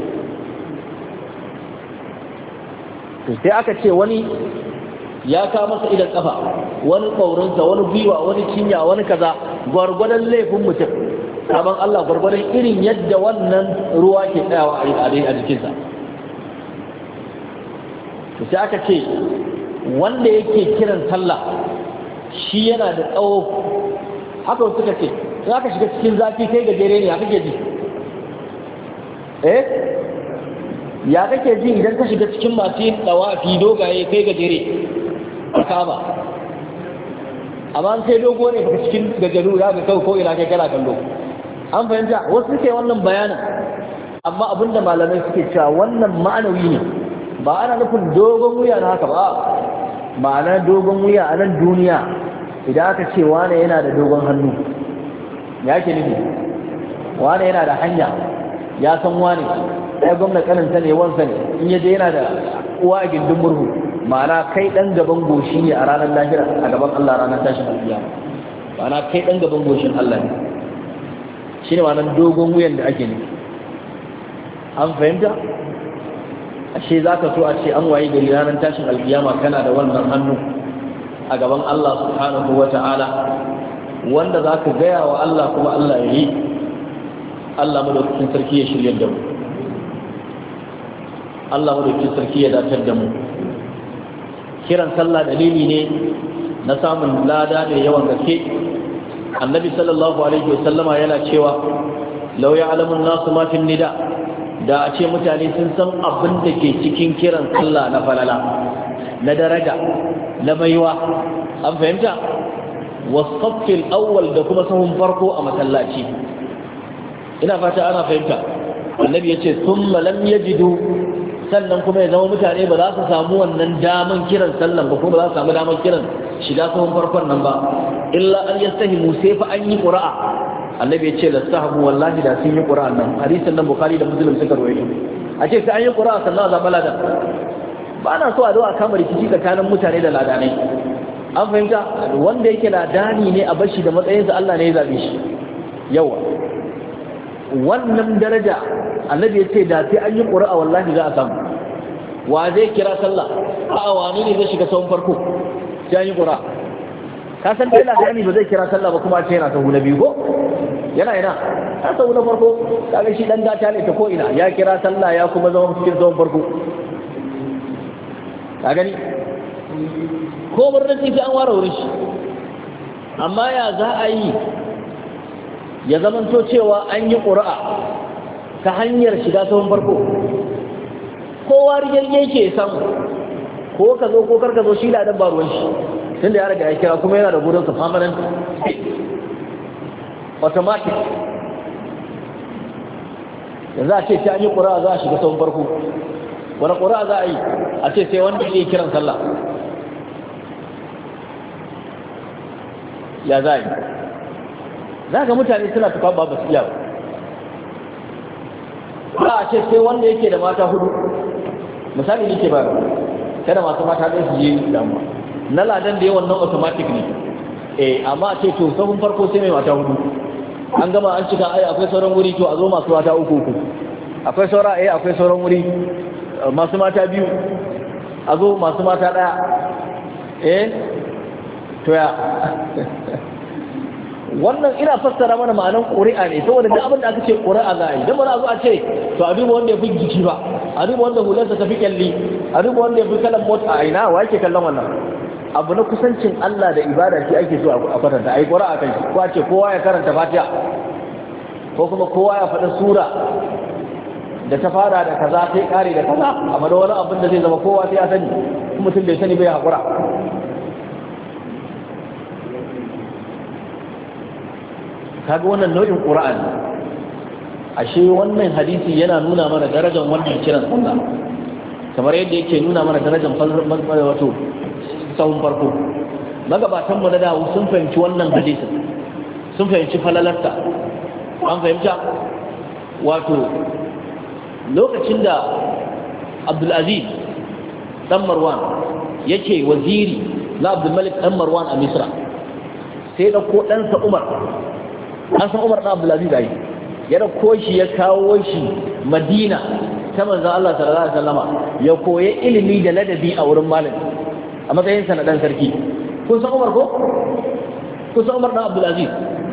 To sai aka ce wani ya ka masa idan kafa, wani ƙaurinsa, wani gwiwa, wani cinya, wani kaza, gwargwadon laifin mutum, sabon Allah gwargwadon irin yadda wannan ruwa ke tsayawa a jikinsa. To sai aka ce wanda yake kiran sallah shi yana da tsawo, haka suka ce za ka shiga cikin zafi kai gajere ne, ya kake ji? Ya kake ji idan ka shiga cikin masu yin tsawafi dogaye kai gajere a kaba? Amma sai dogo ne ka cikin gajeru ya ga kawai ko ina kai kana kallo. An fahimta? Wasu suke wannan bayanin, amma abinda malamai suke cewa wannan ma'anawi ne, ba ana nufin dogon wuya na haka ba. Ma'ana dogon wuya a nan duniya, idan aka ce wane yana da dogon hannu, ya ke nufi wane yana da hanya, ya san wane ɗaya gwamna kaninsa ne, wansa ne, in yaje yana da uwa a gindin murhu, ma'ana kai dan gaban goshi ne a ranar lahira a gaban Allah ranar tashin alkiyama ma'ana kai dan gaban goshin Allah ne shine wannan dogon wuyan da ake nufi an fahimta ashe zaka so a ce an waye gari ranar tashin alkiyama kana da wannan hannu a gaban Allah subhanahu wata'ala wanda zaka gaya wa Allah kuma Allah ya yi Allah madaukakin sarki ya shirye da mu Allah madaukakin sarki ya datar da mu kiran sallah dalili ne na samun lada da yawan gaske annabi sallallahu alaihi wasallama yana cewa law ya'lamu an-nasu ma fi nida da a ce mutane sun san abin da ke cikin kiran sallah na falala na daraja na baiwa an fahimta wasafil awwal da kuma sahun farko a masallaci ina fata ana fahimta annabi yace thumma lam yajidu sannan kuma ya zama mutane ba za su samu wannan daman kiran sallan ba kuma ba za su samu daman kiran shiga sahun farkon nan ba illa an yastahimu sai fa an yi qura'a annabi ya ce lastahabu wallahi da sun yi qura'a nan hadisin nan bukhari da muslim suka rawaito a ce sai an yi qura'a sannan za balada ba na so a zo a kama rikici tsakanin mutane da ladanai an fahimta wanda yake ladani ne a bashi da matsayinsa Allah ne ya zabe shi yawa wannan daraja annabi ya ce da sai an yi qura'a wallahi za a samu wa zai kira sallah a wani ne zai shiga sahun farko sai an yi qura'a ka san dai ladani ba zai kira sallah ba kuma sai yana sahu na biyu ko yana ina a sahu na farko kaga shi dan gata ne ta ko ina ya kira sallah ya kuma zama cikin sahun farko ka gani ko murnan sai an ware wurin shi amma ya za a yi ya zamanto cewa an yi qura'a ta hanyar shiga sahun farko kowa rigirge ke samu ko ka zo ko karka zo shi ladan ba ruwan shi tunda ya riga ya kira kuma yana da gurin sa permanent automatic yanzu a ce sai an yi ƙura'a za a shiga sahun farko wani ƙura'a za a yi a ce sai wanda ke kiran sallah ya za a yi za ga mutane suna tufa ba su iya ba a ce sai wanda yake da mata hudu misali ne ke ba kada masu mata ɗaya su je damuwa na ladan da yawan nan automatic ne amma a ce to sahun farko sai mai mata hudu an gama an cika ai akwai sauran wuri to a zo masu mata uku akwai saura akwai sauran wuri masu mata biyu a zo masu mata ɗaya to ya wannan ina fassara mana ma'anan ƙuri'a ne saboda duk abin da aka ce ƙuri'a za a yi don ba za a zo a ce to a duba wanda ya fi jiki ba a duba wanda hularsa ta fi kyalli a duba wanda ya fi kalan mota a ina wa yake kallon wannan abu na kusancin Allah da ibada shi ake so a kwatanta a yi ƙuri'a kan shi ko a ce kowa ya karanta fatiha ko kuma kowa ya faɗi sura da ta fara da kaza sai kare da kaza amma da wani abin da zai zama kowa sai ya sani kuma mutum bai sani bai haƙura kaga wannan nau'in Qur'an ashe wannan hadisi yana nuna mana darajar wannan kiran sallah kamar yadda yake nuna mana darajar wato sahun farko magabatan mu na dawo sun fahimci wannan hadisin sun fahimci falalarsa an fahimta wato lokacin da Abdulaziz dan Marwan yake waziri na Abdul Malik dan Marwan a Misra sai da ko ɗansa Umar an san Umar ɗan Abdulaziz ai ya dauko shi ya kawo shi Madina ta manzon Allah sallallahu alaihi wasallama ya koyi ilimi da ladabi a wurin malami a matsayin sa na dan sarki kun san Umar ko kun san Umar ɗan Abdulaziz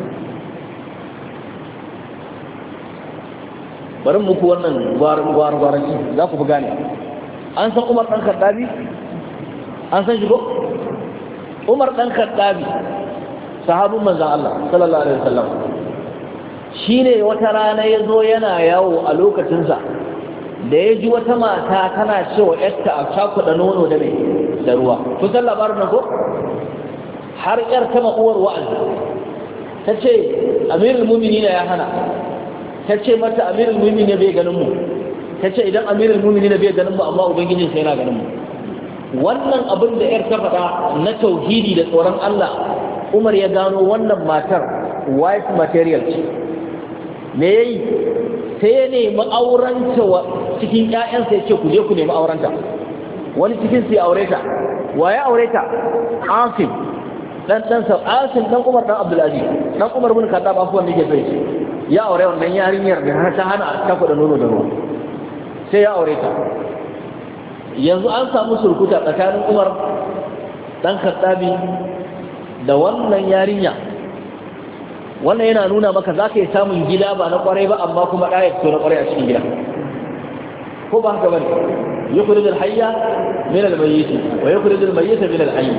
bari muku wannan gwaranci za ku fi gane an san Umar ɗan Khattabi an san shi ko Umar ɗan Khattabi sahabin manzon Allah sallallahu alaihi wasallam shine wata rana yazo yana yawo a lokacinsa da ya ji wata mata tana cewa yarta a cakuɗa nono da mai da ruwa kusan labarin nan ko har yar ta uwar wa'azi ta ce amirul mu'minin ya hana ta ce mata amirul mu'minin bai ganin mu ta ce idan amirul mu'minin bai ganin mu amma ubangijin sai yana ganin mu wannan abin da yar ta faɗa na tauhidi da tsoron Allah Umar ya gano wannan matar white material ce me yayi sai ya nemi aurenta cikin ƴaƴansa ya ce ku je ku nemi aurenta wani cikin su ya aure ta. Wa ya aure ta? Asim dan Asim dan Umar dan Abdul Aziz dan Umar bin Khattab afuwan da yake sai ya aure wannan yarinyar da ta hana ta kuɗa nono da ruwa sai ya aure ta. Yanzu an samu surkuta tsakanin Umar dan Khattabi da wannan yarinya. Wannan yana nuna maka za ka yi samun gida ba na kwarai ba amma kuma ɗaya fito na kwarai a cikin gida, ko ba haka bane? yukhrij al-hayya min al-mayyit wa yukhrij al-mayyita min al-hayy.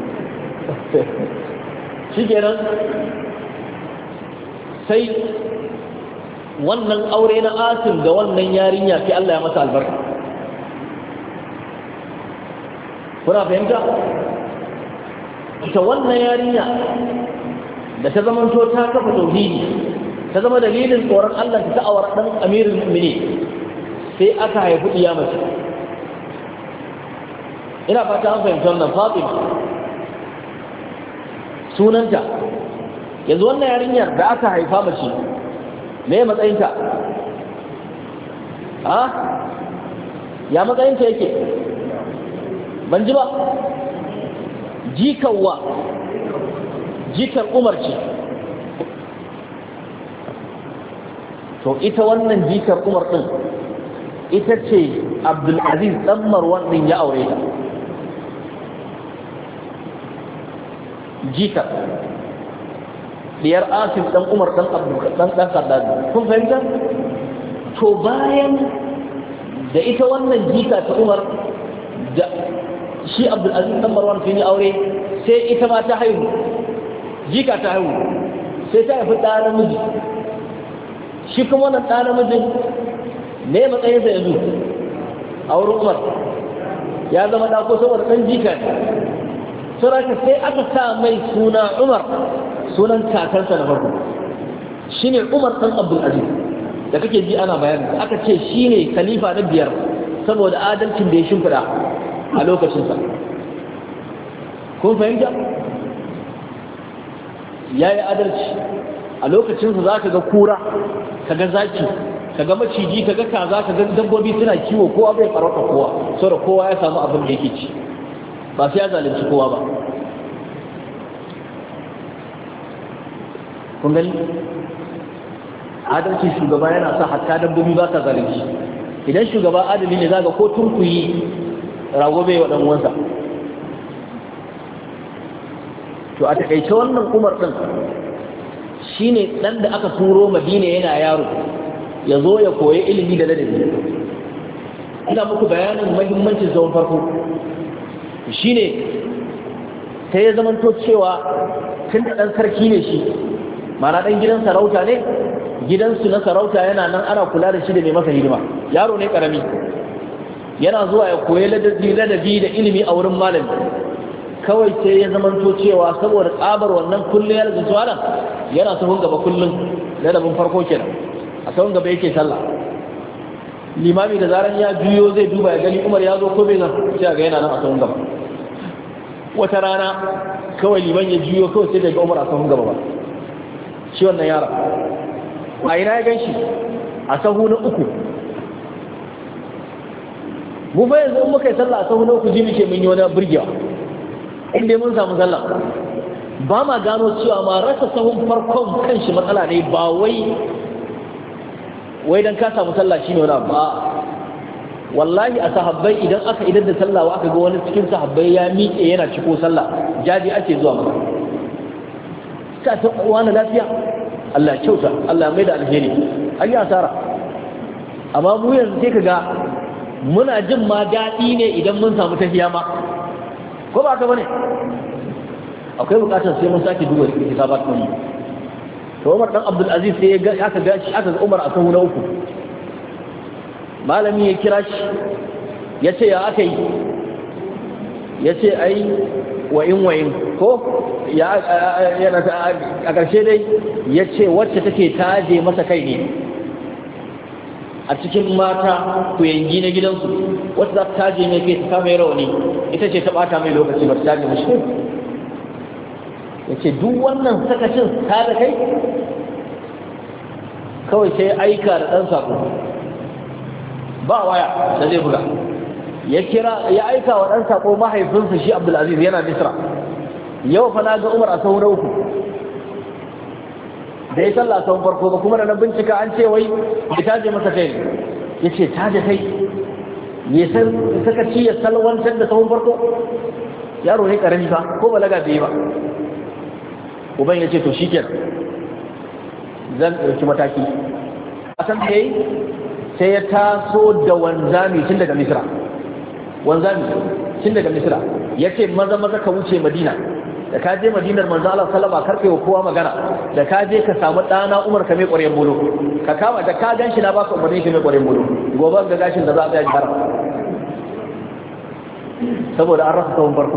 Shikenan sai wannan aure na Asim da wannan yarinya sai Allah ya masa albarka. Kuna fahimta? Ita wannan yarinya da ta zamanto ta kafa tauhidi, ta zama dalilin tsoron Allah ta awar dan amirul mu'minin, sai aka haifi iya mace. Ina fata an fahimta wannan Fatima sunanta. Yanzu wannan yarinyar da aka haifa mace me matsayinta? Ya matsayinta yake? Ban ji ba. Jikawa jikar Umar ce. To ita wannan jikar Umar din ita ce Abdul Aziz dan Marwan din ya aure ta. Jikar diyar Asim dan Umar dan Abdul dan Saddad. Kun fahimta? To bayan da ita wannan jika ta Umar da shi Abdul Aziz dan Marwan sun yi aure, sai ita ma ta haihu, jika ta haihu, sai ta haifi ɗa namiji. Shi kuma wannan ɗa namijin ne matsayinsa yanzu a wurin Umar ya zama ɗa ko saboda ɗan jika ne. Saboda sai aka sa mai suna Umar, sunan kakansa na farko shine Umar ɗan Abdul Aziz da kake ji ana bayani. Aka ce shine khalifa na biyar saboda adalcin da ya shimfiɗa a lokacinsa. Kun fahimta? Ya yi adalci a lokacinsa. Za ka ga kura, ka ga zaki, ka ga maciji, ka ga kaza, ka ga dabbobi suna kiwo, kowa bai farauta kowa, saboda kowa ya samu abin da yake ci, ba sai ya zalunci kowa ba. kun gani adalci shugaba yana sa hatta dabbobi ba sa zalunci. Idan shugaba adali ne zaga ko tunkuyi rago bai wa dan uwansa. To a takaice wannan Umar din shine dan da aka turo Madina yana yaro ya zo ya koyi ilimi da ladabi. Ina muku bayanin muhimmancin zaman farko shine sai ya zamanto cewa tun da dan sarki ne shi, mana dan gidan sarauta ne, gidansu na sarauta yana nan ana kula da shi da mai masa hidima. Yaro ne karami yana zuwa ya koyi ladabi da ilimi a wurin malami. Kawai sai ya zamanto cewa saboda tsabar wannan kullum ya rage suwanan yana sahun gaba kullum, ladabin farko kenan a sahun gaba yake sallah. Limami da zaran ya juyo zai duba ya gani Umar ya zo ko bai zan sai ga yana nan a sahun gaba. Wata rana kawai liman ya juyo kawai sai ga Umar a sahun gaba ba, shi wannan yara a ina ya gan shi a sahu na uku. Mu fa yanzu in muka yi sallah a sahu na uku ji muke mun yi wani burgewa, inda mun samu sallah ba ma gano cewa ma rasa sahun farkon kanshi matsala ne, ba wai dan ka samu sallah shine wani ba. Wallahi a sahabbai idan aka idar da sallah aka ga wani cikin sahabbai ya miƙe yana ciko sallah, jaji ake zuwa maka ka ta wani lafiya, Allah kyauta, Allah mai da alheri, an yi asara. Amma mu yanzu sai ka ga muna jin ma daɗi ne idan mun samu tafiya ma, ko ba ka bane? Akwai bukatar sai mun sake duba kitabat din. To Umar dan Abdul Aziz sai aka ga Umar a sahu na uku. Malami ya kira shi yace ya aka yi, yace ai wa'in ko ya yana a ƙarshe dai yace wacce take taje masa kai ne a cikin mata ku yangi na gidansu, wacce za ta taje mai kai ta kama rauni ita ce ta bata mai lokaci ba ta taje mashi. Yace duk wannan sakacin ta da kai? Kawai sai aika da ɗan sako ba waya da zai buga, ya aika wa dan sako mahaifinsa shi Abdul Aziz yana Misra, yau fa na ga Umar a sau na uku da ya sallah sau farko ba, kuma da na bincika an ce wai ya taje masa kai ne. Ya ce taje kai ya san sakaci ya salwantar da sau farko, yaro ne karami fa ko balaga bai ba. Uban ya ce to shikenan zan ɗauki mataki. A san da yayi sai ya taso da wanzami tun daga Misra, ya ce maza ka wuce Madina, da ka je Madinar manzo Allah sallama karfe wa kowa magana, da ka je ka samu ɗana Umar ka mai ƙwaryen bolo, ka kama da ka ganshi na baka umarni ka mai ƙwaryen bolo, gobe ga gashin da za a ga gyara, saboda an rasa tsawon farko.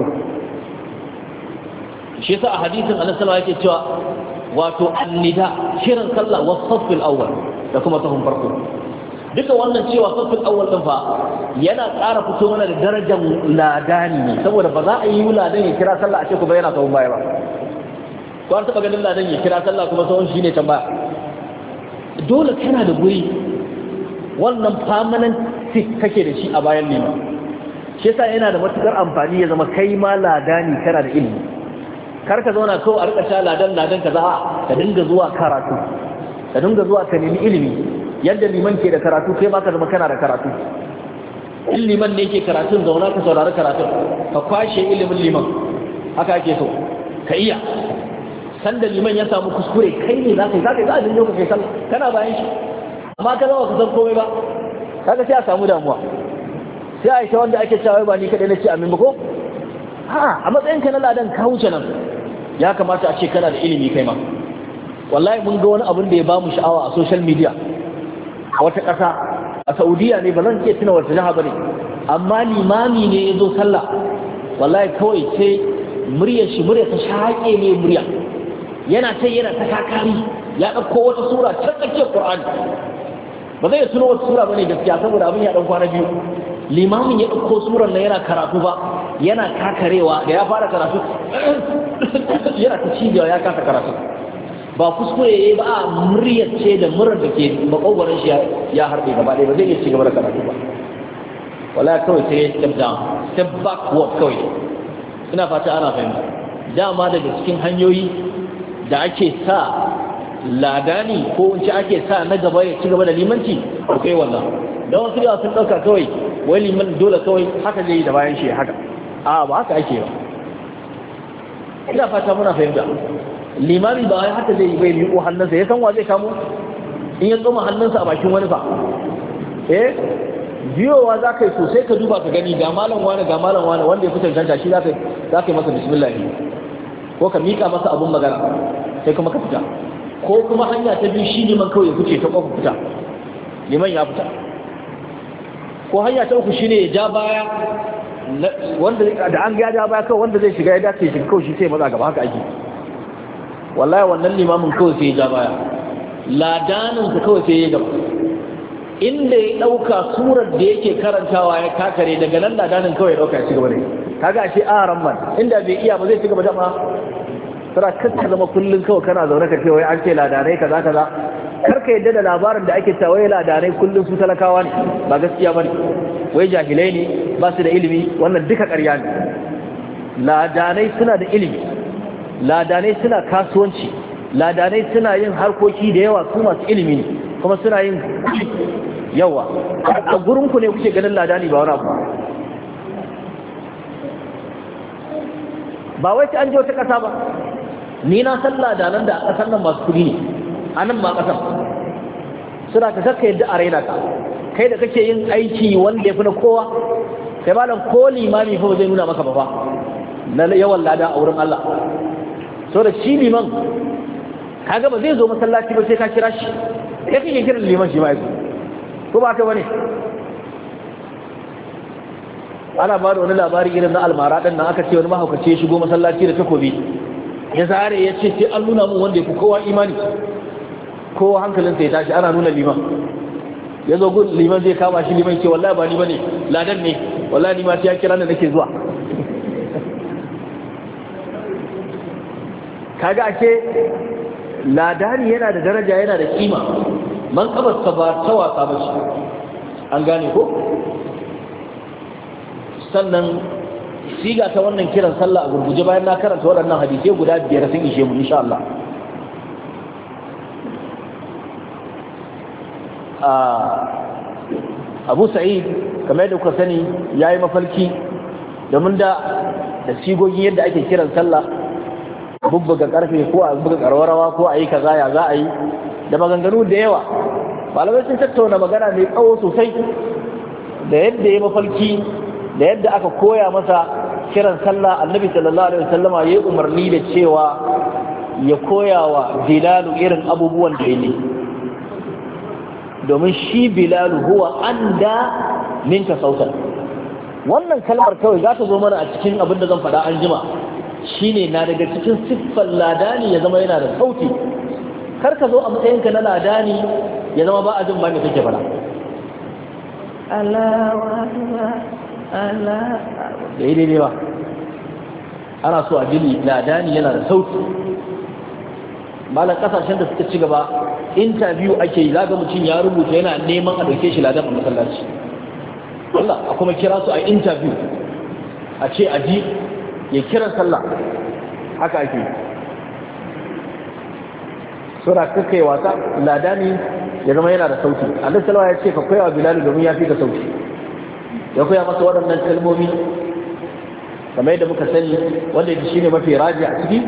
Shi yasa a hadisin Annabi sallallahu alaihi wasallam yake cewa wato annida kiran sallah was saffil awwal da kuma tsawon farko. Duka wannan cewa saffil awwal din fa yana ƙara fito mana da darajar ladani ne, saboda ba za a yi ladan ya kira sallah a ce kuma yana tsawon baya ba. Ko an taɓa ganin ladan ya kira sallah kuma tsawon shi ne can baya. Dole kana da guri wannan permanent seat kake da shi a bayan liman. Shi yasa yana da matukar amfani ya zama kai ma ladani kana da ilimi. Kar ka zauna kawai a rika sha ladan ka za ka dinga zuwa karatu, ka dinga zuwa ka nemi ilimi. Yadda liman ke da karatu kai ma ka zama kana da karatu. In liman ne ke karatun zauna ka saurari karatun, ka kwashe ilimin liman, haka ake so ka iya. Sanda liman ya samu kuskure kai ne za ka yi za a dinga ka kai sallah kana bayan shi, amma ka zama ka san komai ba, kaga sai a samu damuwa. Sai a yi ta wanda ake cewa ba ni kaɗai na ce amin ba ko? A matsayin ka na ladan ka wuce nan, ya kamata a ce kana da ilimi kai ma. Wallahi mun ga wani abin da ya bamu sha'awa a social media a wata ƙasa a Saudiya ne, ba zan iya tuna wata jiha bane, amma limami ne ya zo sallah, wallahi kawai sai murya ta shaƙe ne murya, yana ta kakari, ya ɗauko wata sura can tsakiyar Qur'ani, ba zai tuna wata sura bane gaskiya saboda abin ya ɗan kwana biyu. Limamin ya ɗauko surar na yana karatu ba, yana kakarewa da ya fara karatu yana ta cijewa ya kasa karatu, ba kuskure ya yi ba a muryar ce da murar da ke makogwaron shi ya harbe gaba ɗaya, ba zai iya ci gaba da karatu ba. Wala kawai sai ya step down, step backward kawai. Ina fata ana fahimta. Dama daga cikin hanyoyi da ake sa ladani ko in ce ake sa na gaba ya ci gaba da limanci akwai wannan. Don wasu yawa sun ɗauka kawai wai liman dole kawai haka zai yi da bayan shi haka. Ba haka ake ba. Ina fata muna fahimta. Limami ba wai haka zai yi bai miƙo hannunsa, ya san wa zai kamo in ya tsoma hannunsa a bakin wani fa. Biyowa za ka yi sosai ka duba ka gani ga malam wani wanda ya fi cancanta shi za ka yi masa bismillah ne, ko ka miƙa masa abun magana sai kuma ka fita, ko kuma hanya ta biyu shi liman kawai ya fice ta ƙofa fita, liman ya fita, ko hanya ta uku shine ya ja baya wanda da an ja baya kawai wanda zai shiga ya dace shi kawai shi sai maza gaba, haka ake. Wallahi wannan limamin kawai sai ya ja baya, ladaninsa kawai sai ya gaba, inda ya ɗauka surar da yake karantawa ya kakare daga nan ladanin kawai ya ɗauka ya ci gaba da yi. Kaga ashe ramman inda bai iya ba zai ci gaba da ma tara kakka zama kullum kawai kana zaune ka ce wai an ce ladanai kaza karka yadda da labarin da ake cewa wai ladanai kullum su talakawa ne, ba gaskiya bane, wai jahilai ne ba su da ilimi, wannan duka ƙarya ne. Ladanai suna da ilimi, ladanai suna kasuwanci, ladanai suna yin harkoki da yawa, su masu ilimi ne kuma suna yin yawa. A gurinku ne kuke ganin ladani ba wani abu ba wai ta an je wata ƙasa ba. Ni na san ladanan da a ƙasar nan masu kuɗi ne, a nan ma ƙasar suna ka kakka yadda a raina ka, kai da kake yin aiki wanda ya fi na kowa, kai malam ko limami fa ba zai nuna maka ba na yawan lada a wurin Allah. So da shi liman kaga ba zai zo masallaci ba sai ka kira shi, kai kake kiran liman shi ma yazo, ko ba ka bane? Ana ba da wani labari irin na almara ɗin nan, aka ce wani mahaukaci ya shigo masallaci da takobi ya zare ya ce sai an nuna mun wanda ya fi kowa imani, kowa hankalinsa ya tashi, ana nuna liman. Ya zo gun liman zai kama shi, liman ce wallahi ba ni bane, ladan ne, wallahi ni ma sai ya kira da nake zuwa. Kaga ake ladani yana da daraja, yana da kima, man kabarsa ba ta wasa ba shi, an gane ko? sannan siga ta wannan kiran sallah a gurguje bayan na karanta waɗannan hadisai guda 5 sun ishe mu insha Allah. Abu Sa'id kamar yadda kuka sani yayi mafalki domin da sigogin yadda ake kiran sallah, bubbuga karfe ko a buga karwarawa ko a yi kaza ya za a yi da maganganu da yawa. Malamai sun tattauna magana mai tsawo sosai da yadda ya mafalki da yadda aka koya masa kiran sallah. Annabi sallallahu alaihi wasallama yayi umarni da cewa ya koya wa Bilal irin abubuwan da yake, domin shi Bilal huwa anda minka sautan. Wannan kalmar kawai za ta zo mana a cikin abin da zan faɗa an jima, shine na daga cikin siffar ladani ya zama yana da sauti. Kar ka zo a matsayinka na ladani ya zama ba a jin ba me kake faɗa. Allahu akbar Allah daidai ba, ana so a jini ladani yana da sauti. Malan kasashen da suka ci gaba interview ake yi, zaga mutum ya rubuta yana neman a dauke shi ladan a masallaci. Allah a kuma kira su a interview a ce aji ya kiran sallah, haka ake. Sura kakai wasa ladani ya zama yana da sauti. Allah sallallahu ya ce ka koya wa Bilal domin ya fi ka sauti, ya koya masa waɗannan kalmomi kamar yadda muka sani, wanda shi ne mafi raji a ciki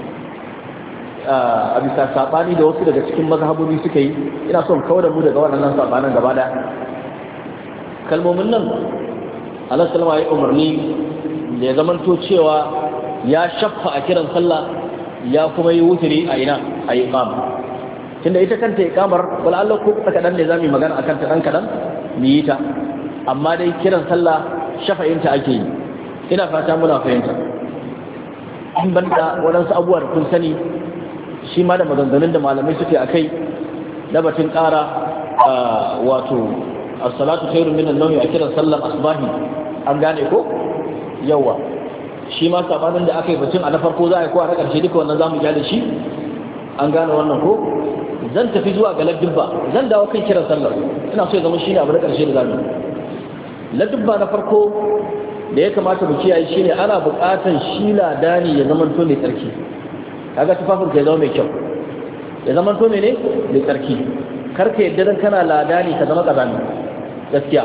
a bisa saɓani da wasu daga cikin mazhabobi suka yi. Ina son kawo da mu daga waɗannan saɓanan gaba ɗaya. Kalmomin nan Allah salama ya umarni da ya zamanto cewa ya shaffa a kiran sallah, ya kuma yi wuturi a ina a iqama. Tunda ita kanta iqamar wala Allah ko ta kadan ne zamu yi magana akan ta dan kadan mu yi ta, amma dai kiran sallah shafa'inta ake yi. Ina fata muna fahimta. An banda waɗansu abubuwa da kun sani shi ma da maganganun da malamai suke akai na batun ƙara wato as-salatu khairun min an-nawm a kiran sallar asbahi, an gane ko yawa. Shi ma sabanin da aka yi batun a na farko za a yi ko a na ƙarshe, duka wannan zamu gyara shi, an gane wannan ko. Zan tafi zuwa ga ladubba, zan dawo kan kiran sallar, ina so ya zama shine abu na ƙarshe da zamu. Ladubba na farko da ya kamata mu kiyaye shine ana buƙatar shi ladani ya zama to mai tsarki. Kaga tufafin ka ya zama mai kyau, ya zama to ne mai tsarki. Kar ka yadda dan kana ladani ka zama kazami, gaskiya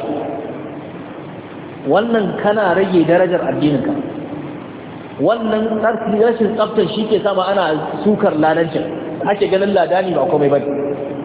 wannan kana rage darajar addininka. Wannan tsarki rashin tsaftar shi ke sama ana sukar ladancin, ake ganin ladani ba komai bane.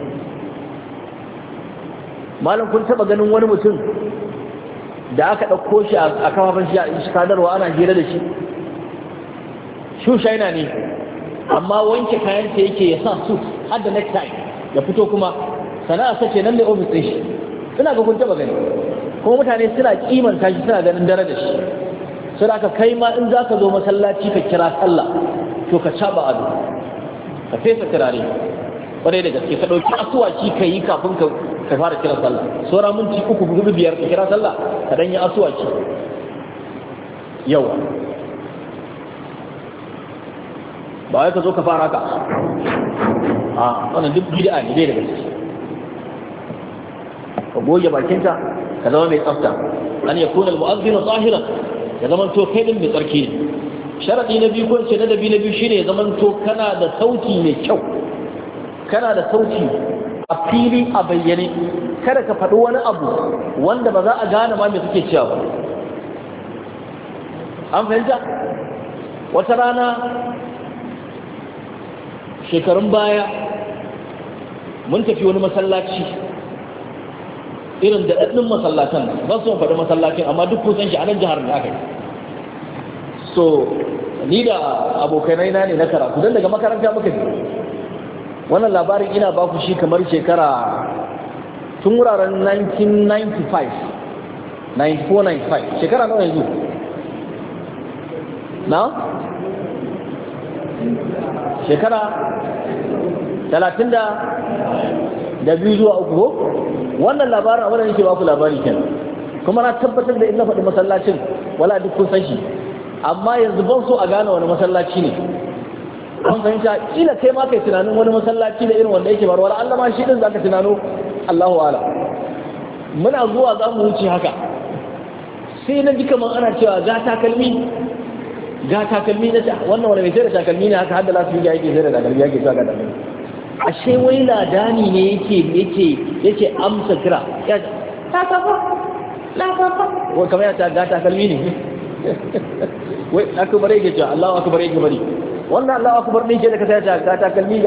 Malam kun taba ganin wani mutum da aka ɗauko shi a kafafen shi sadarwa ana hira da shi, shushaina ne amma wanke kayanta yake ya sa suit har da necktie ya fito, kuma sana'a sace nan ne office din shi. Ina ga kun taba gani, kuma mutane suna kimanta shi, suna ganin darajar shi. Sai aka kai ma in zaka zo masallaci ka kira sallah to ka caba ado, ka fesa turare kwarai da gaske, ka dauki asuwaci ka yi kafin ka fara kira sallah. Saura minti 3 4 5 ka kira sallah, ka dan yi asuwaci yawa. Ba wai ka zo ka fara ka wannan duk bid'a ne da gaske. Ka goge bakinka ka zama mai tsafta. An yakuna al-mu'adhdhin tahiran, ya zama to kai din mai tsarki ne. Sharadi na biyu ko ce na dabi na biyu shine ya zama to kana da sauti mai kyau, kana da sauti a fili a bayyane. Kada ka faɗi wani abu wanda ba za a gane ma me kake cewa ba. An fahimta? Wata rana shekarun baya mun tafi wani masallaci irin da ɗaɗɗin masallatan, ba su faɗi masallacin amma duk kusan shi a nan jihar ne aka yi. So ni da abokanai na ne na karatu, don daga makaranta muka je. Wannan labarin ina ba ku shi kamar shekara tun wuraren 1995 94-95, shekara nawa yanzu na? Shekara 32 zuwa 3. Wannan labarin abin da nake ba ku labari kenan, kuma na tabbatar da in na faɗi masallacin wala duk kun san shi, amma yanzu ban so a gane wani masallaci ne. An fahimta, kila kai ma kai tunanin wani masallaci da irin wanda yake barwar Allah ma shi din zaka tunano, Allahu a'lam. Muna zuwa za mu wuce haka sai na ji kamar ana cewa ga takalmi na ta wannan wani mai sai da takalmi ne haka hadda lasu yake sai da takalmi yake cewa ga takalmi ashe wai ladani ne yake amsa kira ya ta kafa wai kamar ya ta ga takalmi ne wai akbar yake cewa Allahu akbar yake bari wannan Allahu akbar ne ke da ka sai ta ga takalmi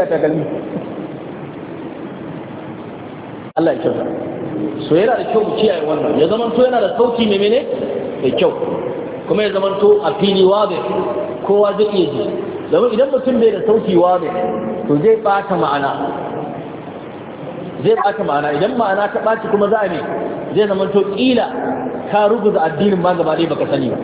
Allah ya kyauta so yana da kyau kiyaye wannan ya zama to yana da sauki mai mene da kyau kuma ya zama to a fili wabe kowa zai iya ji domin idan mutum bai da sauki wabe to zai bata ma'ana idan ma'ana ta baci kuma za a ne zai zama to kila ka rubuta addinin ma gaba ɗaya baka sani ba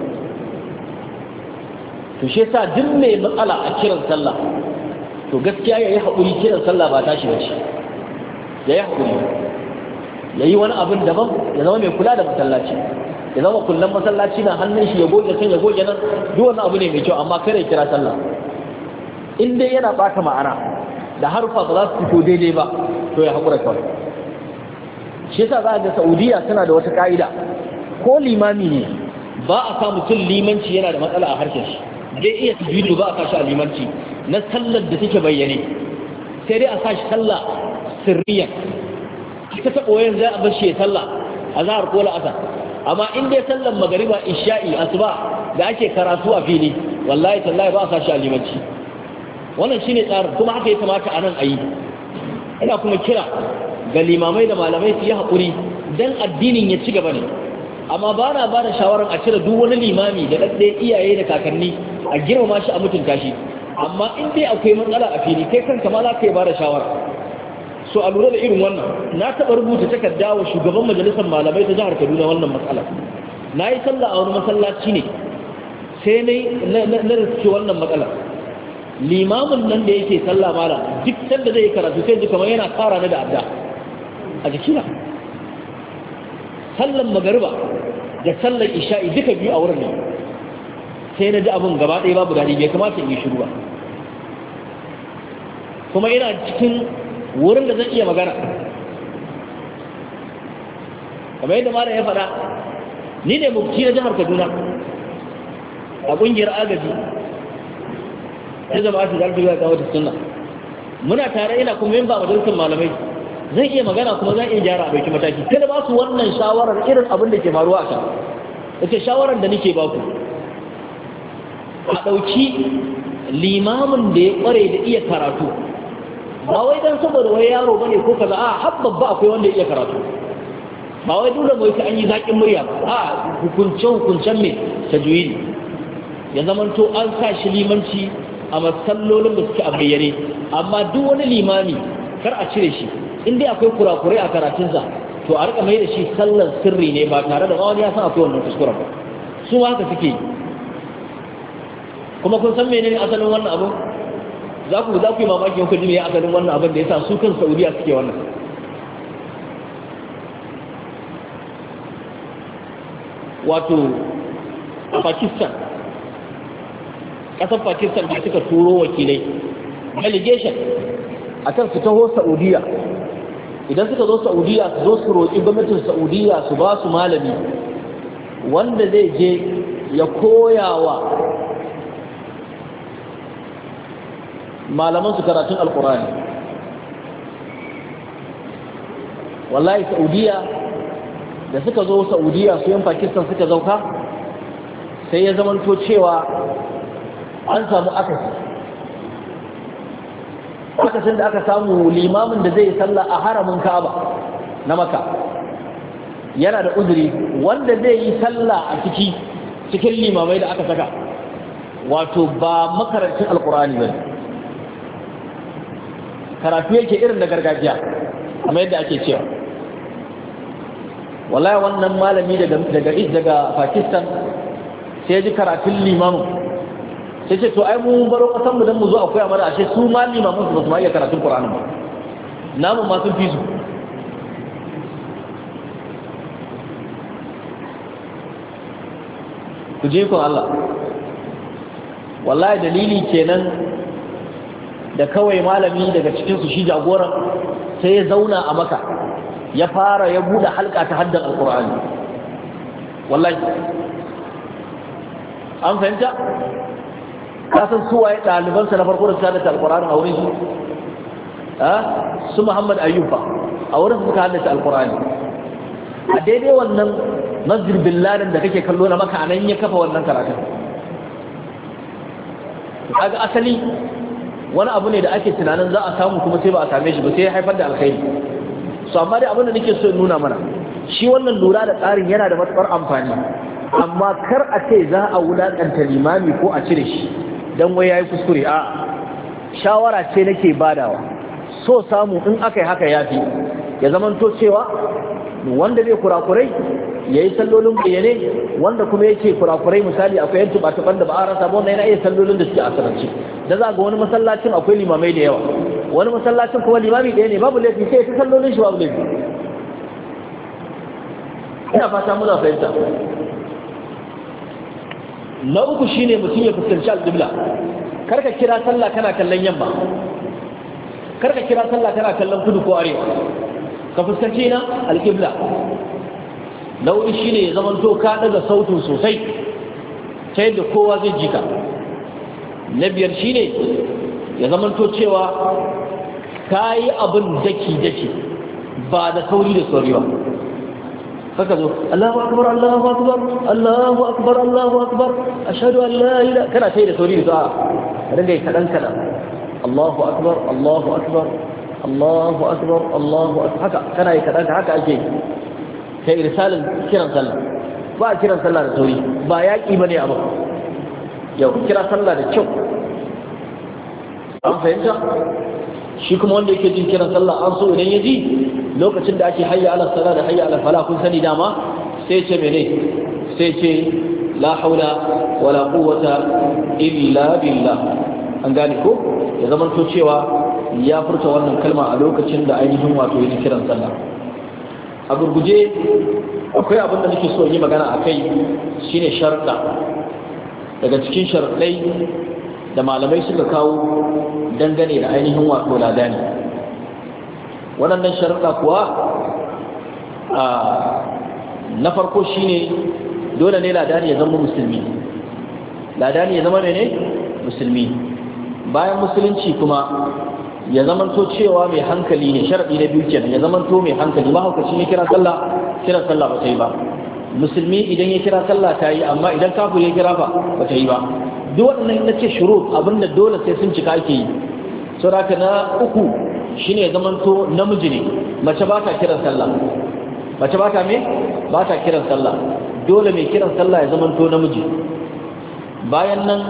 to shi yasa duk mai matsala a kiran sallah to gaskiya yayi haƙuri kiran sallah ba tashi ba ce yayi haƙuri yayi wani abin daban ya zama mai kula da masallaci ya zama kullum masallaci na hannun shi ya goge can ya goge nan duk wani abu ne mai kyau amma kare kira sallah in dai yana bata ma'ana da harfa ba za su fito daidai ba to ya haƙura kawai shi yasa za a ga Saudiya tana da wata ka'ida ko limami ne ba a sa mutum limanci yana da matsala a harshen shi dai iya sujudu ba a sa shi a limanci na sallar da take bayyane sai dai a sa shi sallah sirriyan ita ta koyon za a bar shi ya sallah a zahar ko la'asar amma in dai sallar magariba isha'i asuba da ake karatu a fili wallahi tallahi ba a sa shi a limanci wannan shine tsarin kuma haka ya kamata a nan a yi ina kuma kira ga limamai da malamai su yi haƙuri don addinin ya ci gaba ne amma ba na ba da shawarar a cire duk wani limami da ɗaɗɗe iyaye da kakanni a girmama shi a mutunta shi amma in dai akwai matsala a fili kai kanka ma za ka yi ba da shawara so a lura da irin wannan na taɓa rubuta takarda wa shugaban majalisar malamai ta jihar Kaduna wannan matsala na yi sallah a wani masallaci ne sai na riske wannan matsalar limamin nan da yake sallah mala duk sanda zai karatu sai ji kamar yana fara na da adda a jikina sallan magariba da sallan isha'i duka biyu a wurin ne sai na ji abin gaba ɗaya babu daɗi bai kamata in yi shiru ba kuma ina cikin wurin da zan iya magana kamar yadda malam ya faɗa ni ne mufti na jihar Kaduna a ƙungiyar agaji ya zama a cikin alfiya ta wata sunna muna tare ina kuma yin ba majalisar malamai zan iya magana kuma zan iya gyara a ɗauki mataki kada ba su wannan shawarar irin abin da ke faruwa a can ita shawarar da nake ba ku a ɗauki limamin da ya ƙware da iya karatu ba wai dan saboda wai yaro bane ko kaza a habbabba akwai wanda ya iya karatu ba wai dole mai ta an yi zaƙin murya a hukuncen mai tajwidi ya zamanto an sa shi limanci a masallolin da suke a bayyane amma duk wani limami kar a cire shi in dai akwai kurakurai a karatunsa to a rika mai da shi sallar sirri ne ba tare da wani ya san akwai wannan kuskuren ba su ma haka suke yi kuma kun san menene asalin wannan abin za ku yi mamaki yanku ji me asalin wannan abin da yasa su kan Saudiya suke wannan wato a Pakistan kasar Pakistan da suka turo wakilai delegation akan su taho Saudiya idan suka zo Saudiya su zo su roƙi gwamnatin Saudiya su ba su malami wanda zai je ya koyawa malaman su karatun alkurani wallahi Saudiya da suka zo Saudiya su yan Pakistan suka zauka sai ya zamanto cewa an samu akasin da aka samu limamin da zai salla a haramin Ka'aba na Makka yana da uzuri wanda zai yi salla a cikin limamai da aka saka wato ba makarantun alkurani ba karatu yake irin da gargajiya amma yadda ake cewa wallahi wannan malami daga Pakistan sai ji karatun limamin sai ce to ai mun baro kasan mu dan mu zo akwai amara ashe su ma limamin su ba su ma iya karatun Qur'ani ba namu ma sun fi su ku je ku Allah wallahi dalili kenan da kawai malami daga cikin su shi jagoran sai ya zauna a Makka ya bude halka ta haddan alqur'ani wallahi an fahimta kasan suwaye ɗalibansa na farko da suka haddace alƙur'ani a wurin su Muhammad Ayyuba a wurin suka haddace alƙur'ani a daidai wannan masjid bin Laden da kake kallo na Makka anan ya kafa wannan karatun kaga asali wani abu ne da ake tunanin za a samu kuma sai ba a same shi ba sai ya haifar da alkhairi so amma dai abin da nake so in nuna mana shi wannan lura da tsarin yana da matukar amfani amma kar a ce za a wulakanta limami ko a cire shi dan wai yayi kuskure a shawara ce nake badawa so samu in aka yi haka yafi ya zamanto cewa wanda zai kurakurai yayi sallolin bayyane wanda kuma yake kurakurai misali akwai yan tuba-tuban da ba a rasa ba wannan yana iya sallolin da suke asarance da za ga wani masallacin akwai limamai da yawa wani masallacin kuma limami ɗaya ne babu laifi sai ta sallolin shi babu laifi ina fata muna fahimta na uku shine mutum ya fuskanci alƙibla karka kira sallah kana kallon yamma karka kira sallah kana kallon kudu ko arewa ka fuskanci na alƙibla na hudu shine ya zamanto ka daga sautin sosai ta yadda kowa zai jika na biyar shine ya zamanto cewa ka yi abin daki-daki ba da sauri da sauri ba haka zo Allahu akbar Allahu akbar Allahu akbar Allahu akbar ashhadu an la ilaha kana sai da sauri da sa'a rinda kadan kadan Allahu akbar Allahu akbar Allahu akbar Allahu akbar haka kana yi kadan haka ake kai irsalin kiran sallah ba kiran sallah da sauri ba yaki bane abu yau kira sallah da kyau an fahimta shi kuma wanda yake jin kiran sallah an so idan ya ji lokacin da ake hayya ala sala da hayya ala fala kun sani dama sai ce mene sai ce la haula wala quwwata illa billah an gane ko ya zaman to cewa ya furta wannan kalma a lokacin da ainihin wato yake kiran sallah a gurguje akwai abin da nake so yi magana akai shine sharuɗa daga cikin sharuɗai da malamai suka kawo dangane da ainihin wato ladani waɗannan sharuɗa kuwa na farko shine dole ne ladani ya zama musulmi ladani ya zama ne musulmi bayan musulunci kuma ya zamanto cewa mai hankali ne sharaɗi na biyu kenan ya zamanto mai hankali mahaukaci ne kira sallah ba ta yi ba musulmi idan ya kira sallah ta yi amma idan kafir ya kira ba ta yi ba duk waɗannan na ce shurut abinda dole sai sun cika ake yi saboda na uku shine ya zamanto namiji ne mace ba ta kiran sallah mace ba ta me ba ta kiran sallah dole mai kiran sallah ya zamanto namiji bayan nan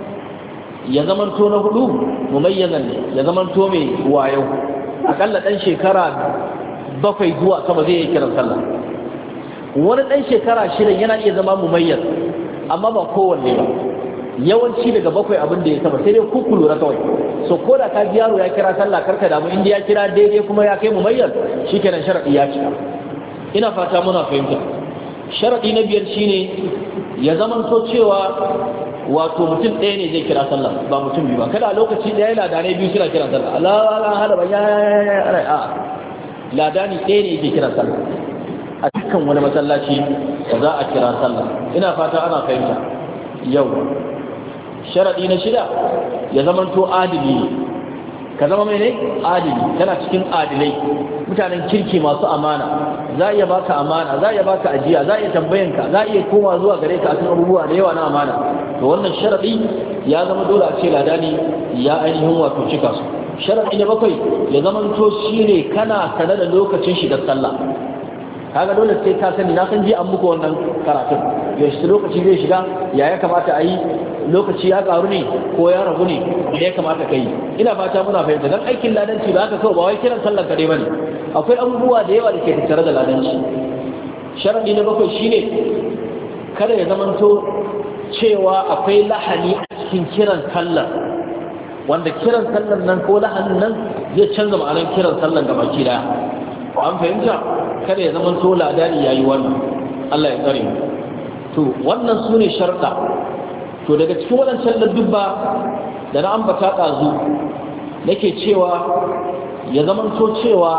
ya zamanto na hudu mumayyazan ne ya zamanto mai wayo akalla dan shekara 7 zuwa sama zai yi kiran sallah wani dan shekara 6 yana iya zama mumayyaz amma ba kowanne ba yawanci daga 7 abin da ya saba sai dai ku lura kawai so ko da ka ji yaro ya kira sallah karka damu inda ya kira daidai kuma ya kai mumayyaz shikenan sharadi ya cika ina fata muna fahimta sharadi na biyar shine ya zamanto cewa wato mutum ɗaya ne zai kira sallah ba mutum biyu ba kada a lokaci ɗaya ladanai biyu suna kira sallah Allah hada ba ya a ladani ɗaya ne yake kira sallah a dukkan wani masallaci da za a kira sallah ina fata ana fahimta yau sharadi na 6 ya zamanto adili ne ka zama mai ne adili kana cikin adilai mutanen kirki masu amana za a iya baka amana za a iya baka ajiya za a iya tambayanka za a iya koma zuwa gare ka a cikin abubuwa da yawa na amana to wannan sharadi ya zama dole a ce ladani ya ainihin wato cika su sharadi na 7 ya zamanto shine kana sanar da lokacin shigar sallah kaga dole sai ka sani na san ji an muku wannan karatun yaushe lokaci zai shiga ya kamata a yi lokaci ya karu ne ko ya ragu ne da ya kamata ka yi ina fata muna fahimta dan aikin ladanci ba haka kawai ba wai kiran sallar kadai bane akwai abubuwa da yawa da ke tattare da ladanci sharadi na 7 shine kada ya zamanto cewa akwai lahani a cikin kiran sallar wanda kiran sallar nan ko lahanin nan zai canza ma'anar kiran sallar gabaki daya an fahimta kada ya zama to ladani yayi wannan Allah ya tsare mu to wannan sune sharda to daga cikin wadancan ladubba da na ambata dazu nake cewa ya zama to cewa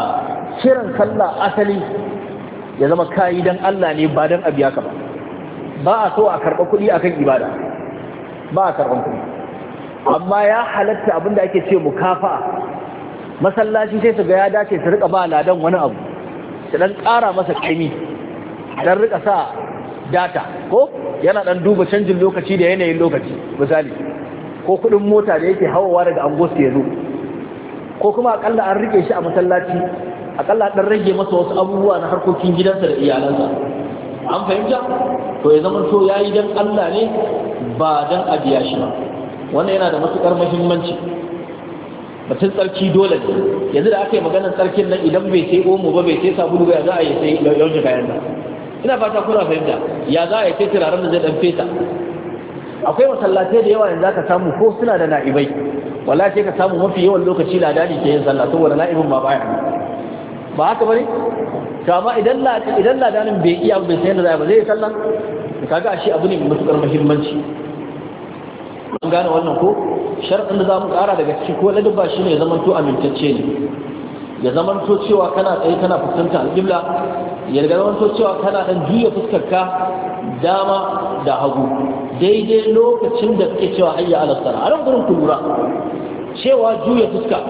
kiran sallah asali ya zama kai dan Allah ne ba dan abiya ka ba ba a so a karɓa kuɗi akan ibada, ba a karɓan kuɗi, amma ya halatta abinda ake ce mukafa'a. Masallaci sai su ga ya dace su rika ba ladan wani abu, su dan ƙara masa kaimi, dan rika sa data ko yana dan duba canjin lokaci da yanayin lokaci misali, ko kuɗin mota da yake hawawa daga angosu ya zo, ko kuma akalla an rike shi a masallaci, akalla dan rage masa wasu abubuwa na harkokin gidansa da iyalansa. An fahimta? To ya zama to yayi dan Allah ne ba dan a biya shi ba. Wannan yana da matukar muhimmanci. Batun tsarki dole ne. Yanzu da aka yi maganar tsarkin nan idan bai sai omo ba bai sai sabulu ba ya za a yi sai yaushe kayan nan. Ina fata kuna fahimta. Ya za a yi sai turaren da zai dan fesa. Akwai masallatai da yawa yanzu aka samu ko suna da na'ibai. Wallahi sai ka samu mafi yawan lokaci ladani ke yin sallah saboda na'ibin ba baya. Ba haka bane? To amma idan ladanin bai iya bai san yadda zai ba zai sallah. Kaga ashe abu ne mai matukar muhimmanci. An gane wannan ko? Sharɗin da zamu ƙara daga ciki ko ladabba shine ya zamanto amintacce ne. Ya zamanto cewa kana tsaye kana fuskantar alƙibla, ya zamanto cewa kana dan juya fuskarka dama da hagu daidai lokacin da kake cewa hayya ala sala. A nan gurin ku lura cewa juya fuska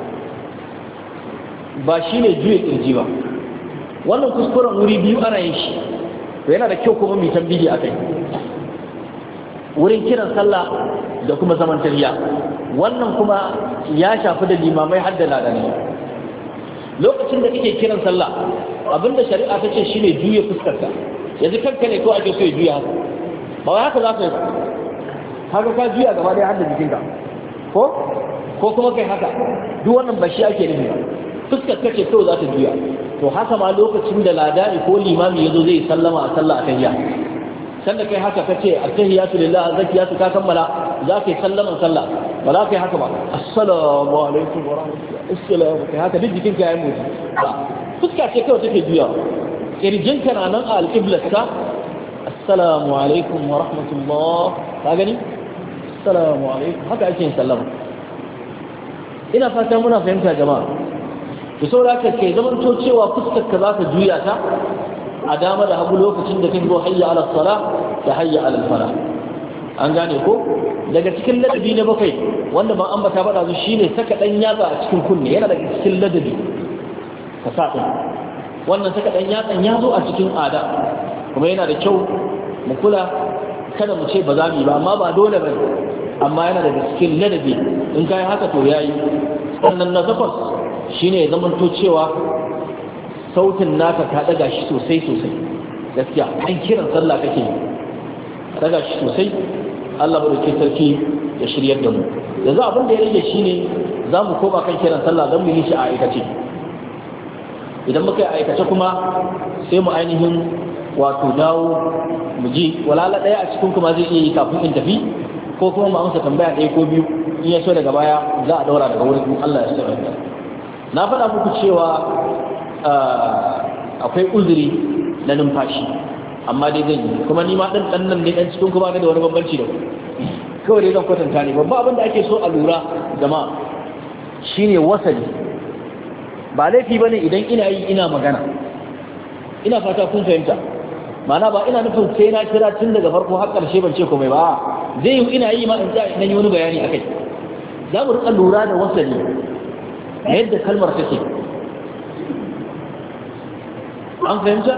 ba shine juya kirji ba. Wannan kuskuren wuri biyu ana yin shi, to yana da kyau kuma mu tambayi akai. Wurin kiran sallah da kuma zaman tahiyya, wannan kuma ya shafi da limamai har da ladani. Lokacin da kake kiran sallah, abinda shari'a ta ce shine juya fuskarka. Yanzu kanka ne ko ake so ya juya haka, ba wai haka za ka yi haka ka juya gaba ɗaya har da jikinka ko kuma kai haka, duk wannan ba shi ake nufi ba. Fuskar kace kawai za ta juya. To haka ma lokacin da ladani ko limami yazo zai sallama a sallah a tahiyya, sanda kai haka kace at-tahiyatu lillah zakiyatu ka kammala za ka yi sallaman sallah, ba za ka yi haka ba assalamu alaikum wa rahmatullahi assalamu kai haka duk jikinka yayin motsi. Fuska ce kawai take juya, kirjinka na nan a alqiblarka assalamu alaikum wa rahmatullah, ka gani assalamu alaikum, haka ake yin sallama. Ina fata muna fahimta jama'a. Da saboda haka kai zaman to cewa fuskar ka za ka juya ta a dama da hagu lokacin da kake zo hayya ala sala da hayya ala fala. An gane ko? Daga cikin ladabi na bakwai wanda ban ambata ba da su shine saka dan yatsa a cikin kunne, yana daga cikin ladabi ka sa din. Wannan saka dan yatsan ya zo a cikin ada, kuma yana da kyau mu kula, kada mu ce ba za mu yi ba, amma ba dole ba, amma yana daga cikin ladabi. In kai haka to yayi. Sannan na takwas shine ya zamanto cewa sautin naka ka daga shi sosai gaskiya an kiran sallah kake daga shi sosai. Allah barke sarki ya shiryar da mu. Yanzu abin da ya rage shine zamu koma kan kiran sallah dan mu yi shi a aikace. Idan muka yi aikace kuma sai mu ainihin wato dawo mu ji walala daya a cikin kuma zai iya yi kafin in tafi, ko kuma mu amsa tambaya ɗaya ko biyu, in ya so daga baya za a daura daga wurin Allah ya sarrafa. Na faɗa muku cewa akwai uzuri na numfashi, amma dai zan yi kuma ni ma ɗan nan ne ɗan cikin kuma da wani bambanci da kawai dai zan kwatanta ne. Babba abin da ake so a lura jama'a shine wasali. Ba laifi bane idan ina yi ina magana, ina fata kun fahimta. Ma'ana ba ina nufin sai na kira tun daga farko har ƙarshe ban ce komai ba, zai yi ina yi ma in za yi wani bayani akai. Za mu riƙa lura da wasali yadda kalmar take. An fahimta?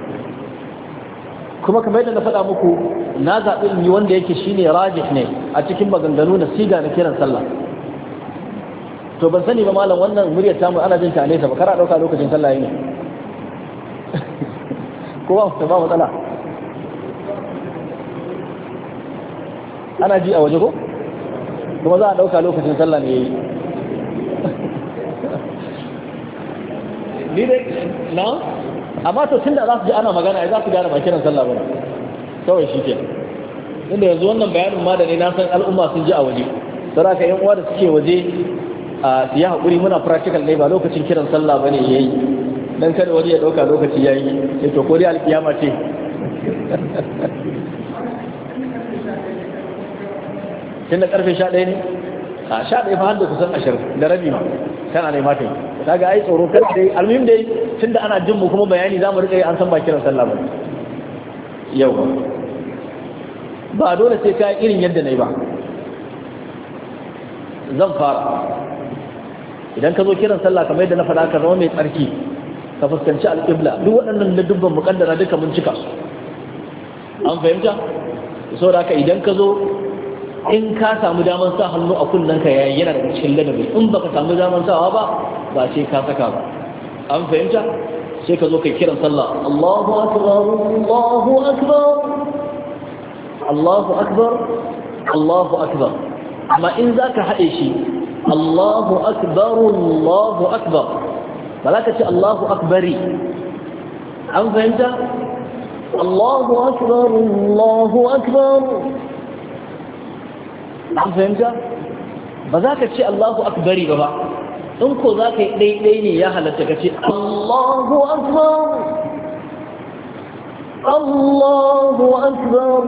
Kuma kamar yadda na faɗa muku, na zaɓi in yi wanda yake shine rajih ne a cikin maganganu na siga na kiran sallah. To ban sani ba malam, wannan muryar tamu ana jin ta nesa ba, kara ɗauka lokacin sallah ne ko ba matsala? Ana ji a waje ko? Kuma za a ɗauka lokacin sallah ne yayi. Ni dai na amma to tunda za su ji ana magana ai za su gane ba kiran sallah ba kawai shi ke. Inda yanzu wannan bayanin ma da ne na san al'umma sun ji a waje, saboda ka yan uwa da suke waje a su yi haƙuri, muna practical ne ba lokacin kiran sallah ba ne yayi, dan kada wani ya ɗauka lokaci yayi sai to ko dai alƙiyama ce. Tunda karfe 11 ne a 11 fa har da kusan 20 da rabi ma kana ne mata kaga ai tsoro kar dai almuhim dai tunda ana jin mu kuma bayani zamu rika yi an san ba kiran sallah ba. Yau ba dole sai ka irin yadda na yi ba. Zan fara idan ka zo kiran sallah kamar yadda na faɗa ka zama mai tsarki ka fuskanci alƙibla duk waɗannan da dubban muƙaddara duka mun cika su an fahimta saboda haka idan ka zo in ka samu daman sa hannu a kunnanka yayin yana daga cikin ladabi in baka samu daman sawa ba sai ka saka ba an fahimta sai ka zo kai kiran sallah Allahu akbar Allahu akbar Allahu akbar Allahu akbar amma in zaka haɗe shi Allahu akbar Allahu akbar ba za ka ce Allahu akbari an fahimta Allahu akbar Allahu akbar an fahimta ba za ka ce Allahu akbari ba in ko za ka yi ɗaiɗai ne ya halatta ka ce Allahu akbar Allahu akbar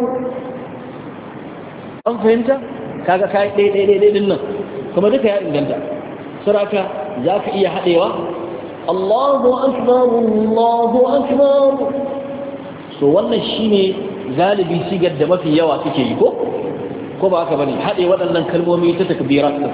an fahimta kaga ka yi ɗaiɗai din nan kuma duka ya inganta saraka za ka iya haɗewa Allahu akbar Allahu akbar so wannan shine galibi sigar da mafi yawa suke yi ko ba haka bane haɗe waɗannan kalmomi ta takbirat din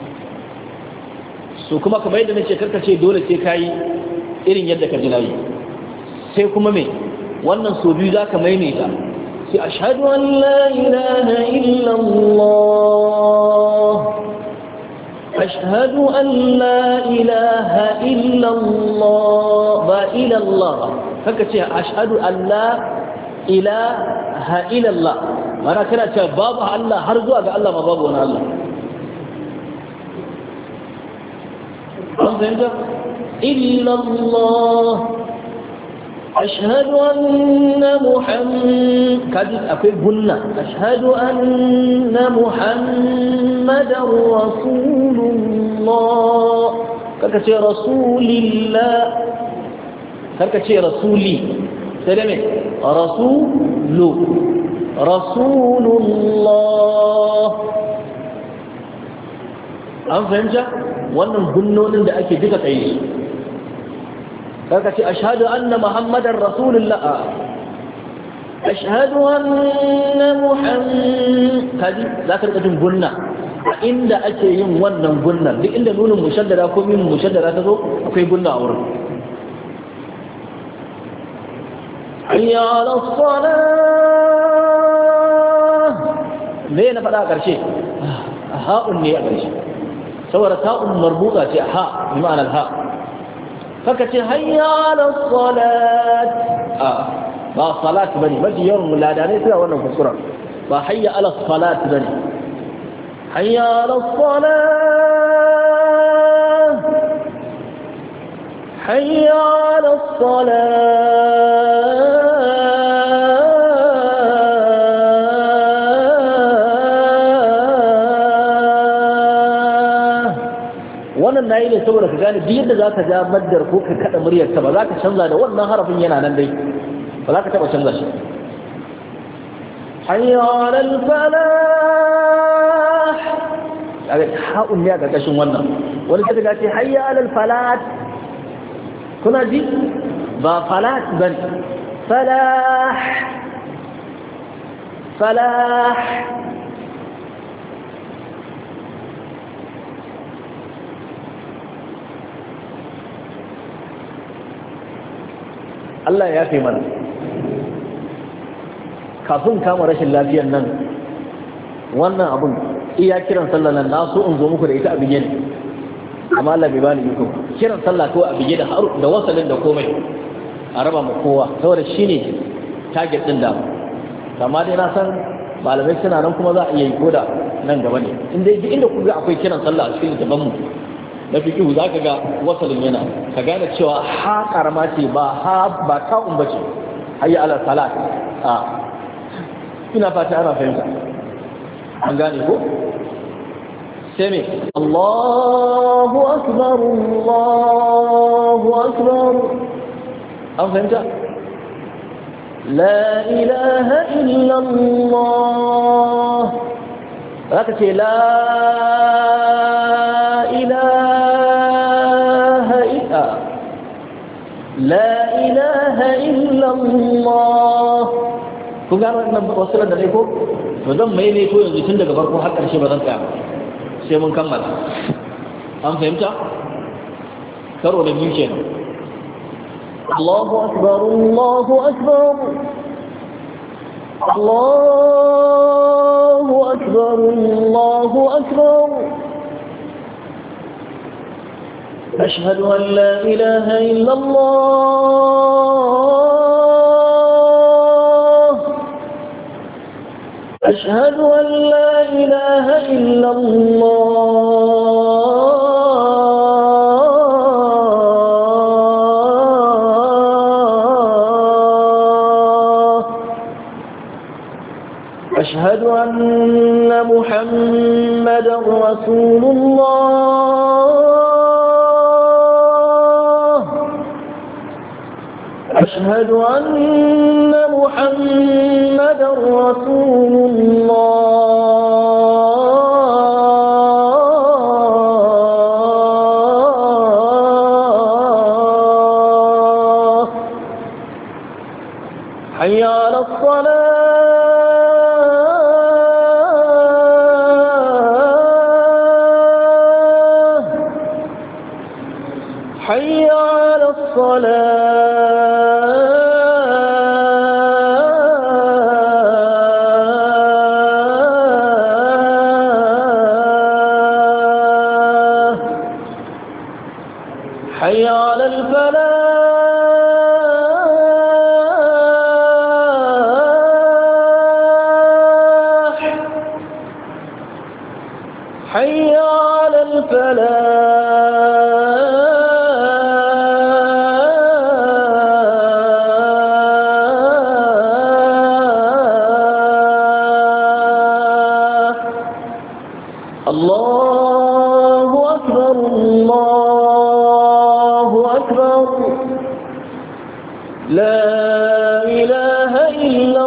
so kuma kamar yadda nace karka ce dole sai kai irin yadda ka ji nayi sai kuma me wannan so biyu zaka maimaita sai ashhadu an la ilaha illa Allah ashhadu an la ilaha illa Allah ba ila Allah haka ce ashhadu an la ilaha illa Allah mana kana cewa babu Allah har zuwa ga Allah ma babu wani Allah an fahimta illa Allah ashhadu anna kaji akwai gunna ashhadu anna muhammadar rasulullah kaka ce rasulillah kaka ce rasuli sai da me rasulu rasulullah an fahimta wannan gunnonin da ake duka tsaye karka ce ashhadu anna muhammadar rasulullah ashhadu anna kaji za ka rika jin gunna a inda ake yin wannan gunnar duk inda nunin mushaddada ko min mushaddada ta zo akwai gunna a wurin hayya ala salat me na faɗa a ƙarshe ha'un ne a ƙarshe saboda ta'un marbuta ce ha bi ma'anar ha kaka ce hayya ala salat ba salat bane mafi yawan muladanai suna wannan kuskuren ba hayya ala salat bane hayya ala salat hayya ala salat na yi ne saboda ka gane duk yadda za ka ja maddar ko ka kada muryarka ba za ka canza da wannan harafin yana nan dai ba za ka taba canza shi hayya alal falah kaga ha'un ne a karkashin wannan wani sai ga ce hayya alal falat kuna ji ba falat ban falah falah Allah ya fi mana kafin kama rashin lafiyar nan wannan abun iya kiran sallah nan na so in zo muku da ita a bige ne amma Allah bai bani iko kiran sallah ko a bige da har da wasalin da komai a raba mu kowa saboda shine target din da amma dai na san malamai suna nan kuma za a iya yi koda nan gaba ne inda kuga akwai kiran sallah a cikin gaban mu na fikihu za ka ga wasalin yana ka gane cewa ha karama ce ba ta'un ba ce hayya ala salat ina fata ana fahimta an gane ko sai me Allahu akbar Allahu akbar an fahimta la ilaha illa Allah za ka ce la ilaha illa Allah kun gano wannan wasu da ne ko to zan mai ne to yanzu tun daga farko har ƙarshe ba zan tsaya sai mun kammala an fahimta karo da biyu kenan Allahu akbar Allahu akbar Allahu akbar Allahu akbar أشهد أن لا إله إلا الله أشهد أن لا إله إلا الله أشهد أن محمدا رسول الله أشهد أن محمدا رسول الله حي على الصلاة حي على الصلاة حي على الفلاح حي على الفلاح الله أكبر الله أكبر لا إله إلا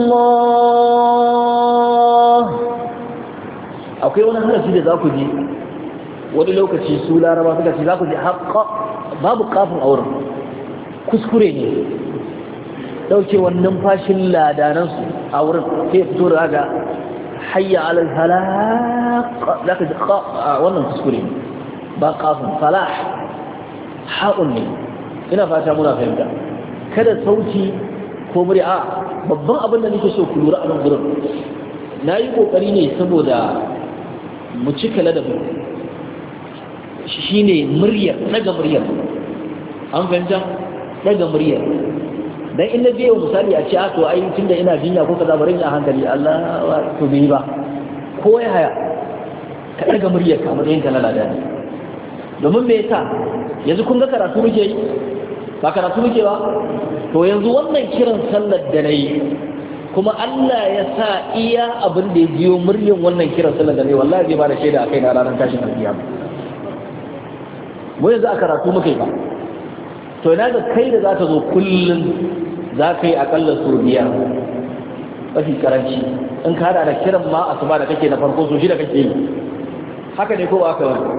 الله akwai wani harafi da za ku ji wani lokaci su laraba suka ce za ku ji haƙa babu kafin auren kuskure ne ɗauke wannan fashin ladanansu a wurin sai fito da ga hayya alal falaq za ka ji wannan kuskure ne ba kafin falah haƙun ne ina fata muna fahimta kada sauti ko murya babban abin da nake so ku lura a nan gurin na yi ƙoƙari ne saboda mu cika ladabin shi ne muryar daga muryar an fahimta daga muryar dan inda biyo misali a ce a to ai tunda ina jinya ko kaza bari a hankali Allah wa to bai ba ko ya haya ka daga muryar ka matsayin ka na ladani domin me yasa yanzu kun ga karatu muke yi ba karatu muke ba to yanzu wannan kiran sallar da nayi kuma Allah ya sa iya abin da ya biyo muryin wannan kiran sallar da nayi wallahi zai ba da shaida akai na ranar tashin alkiyama mu yanzu a karatu muke ba to ina ga kai da zaka zo kullun zaka yi akalla so biyar mafi karanci in ka hada da kiran ma asuba da kake na farko so shi da kake yi haka ne ko aka wani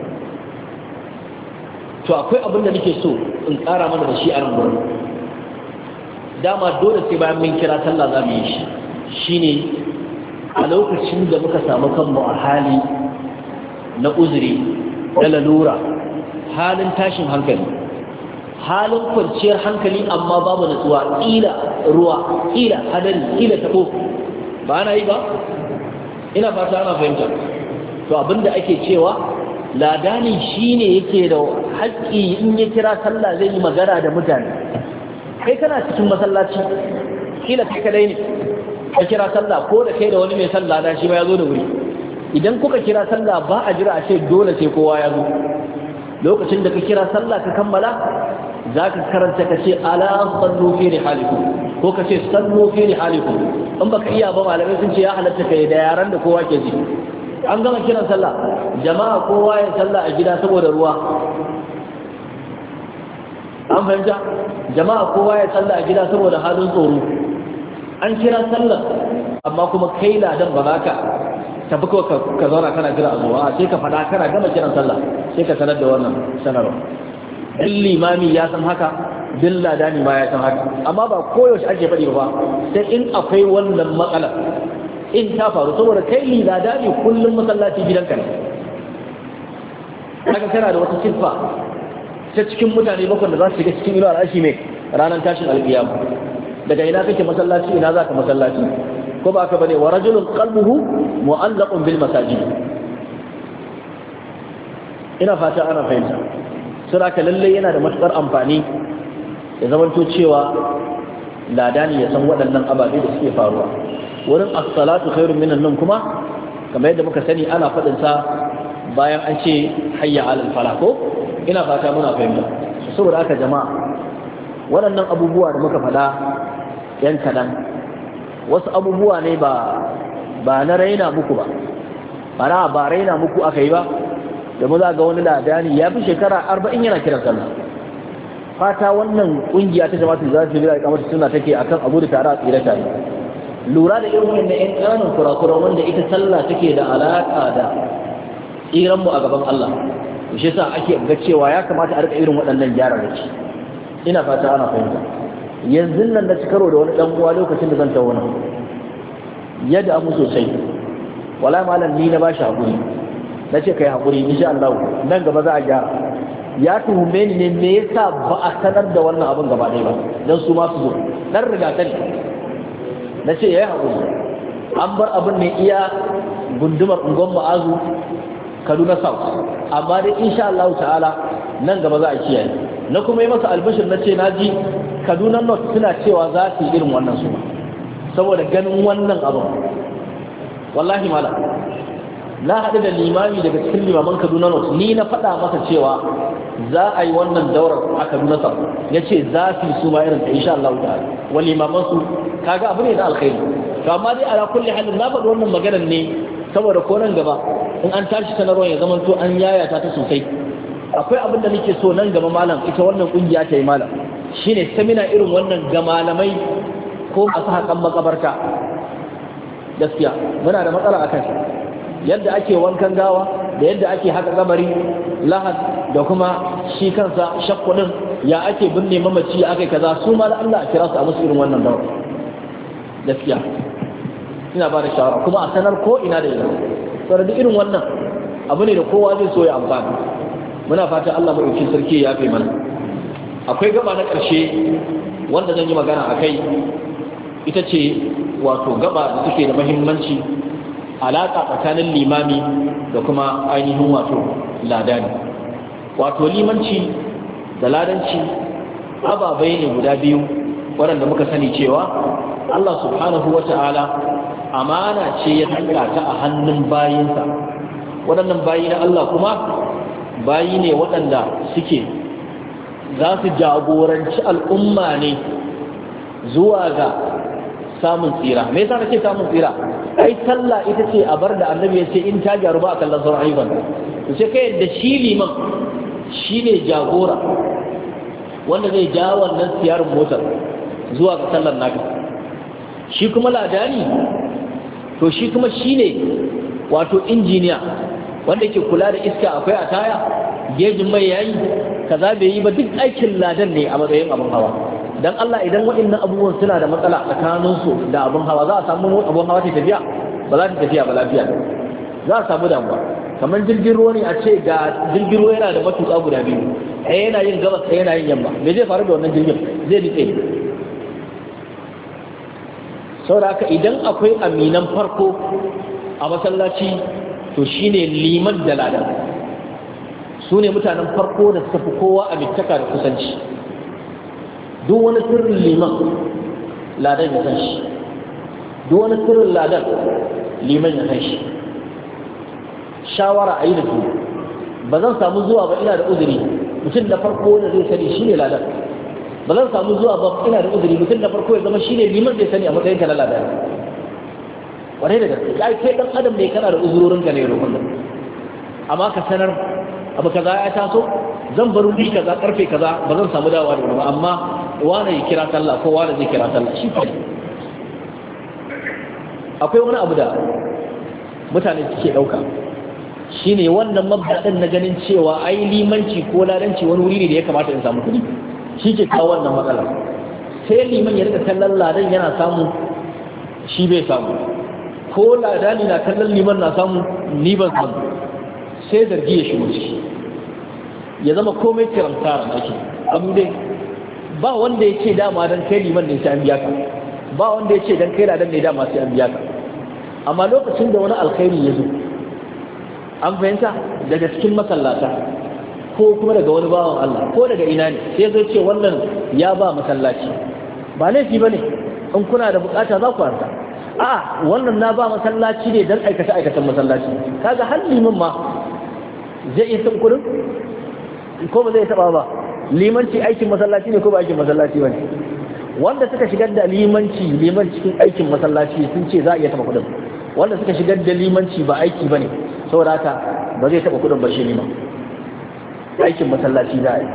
to akwai abin da nake so in ƙara mana da shi a nan gurin dama dole sai bayan mun kira sallah za mu yi shi shine a lokacin da muka samu kanmu a hali na uzuri da lalura halin tashin hankali halin kwanciyar hankali amma babu natsuwa ƙila ruwa ƙila hadari ƙila tabo ba na yi ba ina fata ana fahimta to abinda ake cewa ladani shine yake da haƙƙi in ya kira sallah zai yi magana da mutane kai kana cikin masallaci kila kai kadai ne ka kira sallah ko da kai da wani mai sallah da shi ba ya zo da wuri idan kuka kira sallah ba a jira a ce dole sai kowa ya zo lokacin da ka kira sallah ka kammala za ka karanta ka ce ala sallu fi rihalikum ko ka ce sallu fi rihalikum in baka iya ba malamai sun ce ya halatta kai da yaran da kowa ke ji an gama kiran sallah jama'a kowa ya sallah a gida saboda ruwa an fahimta jama'a kowa ya sallah a gida saboda halin tsoro an kira sallah amma kuma kai ladan ba za ka tafi ko ka zauna kana jira a zuwa sai ka faɗa kana gama kiran sallah sai ka sanar da wannan sanarwa ɗan limami ya san haka bin ladani ma ya san haka, amma ba koyaushe ake faɗi ba sai in akwai wannan matsala in ta faru, saboda kai ladani kullum masallaci gidanka ne, kaga kana da wata siffa ta cikin mutane bakwai da za su shiga cikin inuwar arshi mai ranar tashin alƙiyama. Daga ina kake masallaci, ina za ka masallaci, ko ba ka bane, wa rajulun qalbuhu mu'allaqun bil masajid. Ina fata ana fahimta. Sura ka lalle yana da matukar amfani ya zamanto cewa ladani ya san waɗannan ababe da suke faruwa. Wurin as-salatu khairun minan nawm kuma kamar yadda muka sani ana faɗin sa bayan an ce hayya alal falah ko. Ina fata muna fahimta. Saboda haka jama'a waɗannan abubuwa da muka faɗa yan kaɗan, wasu abubuwa ne ba na raina muku ba, ba raina muku aka yi ba, da mu za ga wani ladani ya fi shekara 40 yana kiran sallah. Fata wannan ƙungiya ta jama'atu za su bila kamar suna take akan abu da tare a tsire tare, lura da irin wannan yan ƙananan kurakuran wanda ita sallah take da alaƙa da tsiranmu a gaban Allah, shi yasa ake ga cewa ya kamata a rika irin waɗannan gyararraki. Ina fata ana fahimta. Yanzu nan na ci karo da wani dan uwa lokacin da zan tawo nan yadda amu sosai, wallahi malam ni na bashi hakuri, nace kai hakuri insha Allah nan gaba za a gyara. Ya tuhume ni ne me yasa ba a sanar da wannan abin gaba ɗaya ba dan su ma su zo dan riga ta ne. Nace yayi hakuri, an bar abin ne iya gundumar ungon ma'azu Kaduna South, amma dai insha Allah ta'ala nan gaba za a kiyaye. Na kuma yi masa albashir na ce na ji Kaduna North suna cewa za su yi irin wannan su saboda ganin wannan abin. Wallahi malam na haɗu da limami daga cikin limaman Kaduna North, ni na faɗa masa cewa za a yi wannan daurar a Kaduna South, ya ce za su yi su ma irin ta insha Allah ta'ala wani limaman su kaga abu ne na alkhairi. To amma dai ala kulli halin na faɗi wannan maganar ne saboda ko nan gaba in an tashi sanarwar ya zama to an yayata ta sosai. Akwai abin da nake so nan gaba malam ita wannan kungiya ta yi malam shine samina irin wannan ga malamai ko masu haƙan makabarta. Gaskiya muna da matsala a kan yadda ake wankan gawa da yadda ake haƙa kabari lahad da kuma shi kansa shakkudin ya ake binne mamaci ya ake kaza su ma Allah a kira su a musu irin wannan dawa. Gaskiya ina ba da shawara kuma a sanar ko ina da ina, saboda duk irin wannan abu ne da kowa zai so ya amfani. Muna fata Allah maɗaukin sarki ya fi mana. Akwai gaba na ƙarshe wanda zan yi magana a kai, ita ce wato gaba da take da mahimmanci, alaƙa tsakanin limami da kuma ainihin wato ladani. Wato limanci da ladanci ababai ne guda biyu waɗanda muka sani cewa Allah subhanahu wa ta'ala amana ce ya danka ta a hannun bayinsa. Waɗannan bayi na Allah kuma bayi ne waɗanda suke za su jagoranci al'umma ne zuwa ga samun tsira. Me yasa nake samun tsira? Ai sallah ita ce a bar da annabi ya ce in ta gyaru ba a kallon sauran ayyukan. To sai kai da shi liman shine jagora wanda zai ja wannan siyarin motar zuwa ga sallar naka. Shi kuma ladani to shi kuma shine wato injiniya wanda ke kula da iska akwai a taya, gejin mai yayi kaza bai yi ba, duk aikin ladan ne a matsayin abin hawa. Dan Allah idan waɗannan abubuwan suna da matsala tsakanin su da abin hawa, za a samu abin hawa ta tafiya ba za ta tafiya ba lafiya, za a samu damuwa. Kamar jirgin ruwa ne a ce ga jirgin ruwa yana da matuƙa guda biyu, ɗaya yana yin gabas ɗaya yana yin yamma, me zai faru da wannan jirgin? Zai nitse. Saboda haka idan akwai aminan farko a masallaci to shine liman da ladan, su ne mutanen farko da suka fi kowa a mittaka da kusanci. Duk wani sirrin liman ladan ya san shi, duk wani sirrin ladan liman ya san shi. Shawara a yi da su, ba zan samu zuwa ba ina da uzuri, mutum da farko da zai sani shine ladan. Ba zan samu zuwa ba ina da uzuri, mutum da farko ya zama shine liman zai sani a matsayin ka na ladan. Wane da gaske ai kai dan adam ne, kana da uzurorinka ne da kullum, amma ka sanar abu kaza ya taso zan bar wuri kaza karfe kaza ba zan samu dawowa da wuri ba, amma wani ya kira sallah ko wani zai kira sallah shi ne. Akwai wani abu da mutane suke dauka shine wannan mabda'in na ganin cewa ai limanci ko ladanci wani wuri ne da ya kamata in samu kuɗi. shi ke kawo wannan matsala. Sai liman ya rika kallon ladan yana samu shi bai samu, ko ladani na kallon liman na samu ni ban samu, sai zargi ya shigo ciki ya zama komai kirantaran ake abu dai. Ba wanda ya ce dama don kai liman ne sai an biya ka, ba wanda ya ce don kai ladan ne dama sai an biya ka. Amma lokacin da wani alkhairi ya zo, an fahimta daga cikin masallata ko kuma daga wani bawan Allah ko daga ina ne, sai zai ce wannan ya ba masallaci, ba laifi ba ne in kuna da bukata za ku harta. A wannan na ba masallaci ne don aikata-aikatan masallaci, kaga har liman ma zai iya san kudin ko ba zai taba ba. Limanci aikin masallaci ne ko ba aikin masallaci ba ne? Wanda suka shigar da liman cikin aikin masallaci sun ce za a iya taba kudin, wanda suka shigar da limanci ba aiki ba ne, saboda haka ba zai taba kudin ba shi liman, aikin masallaci za a yi.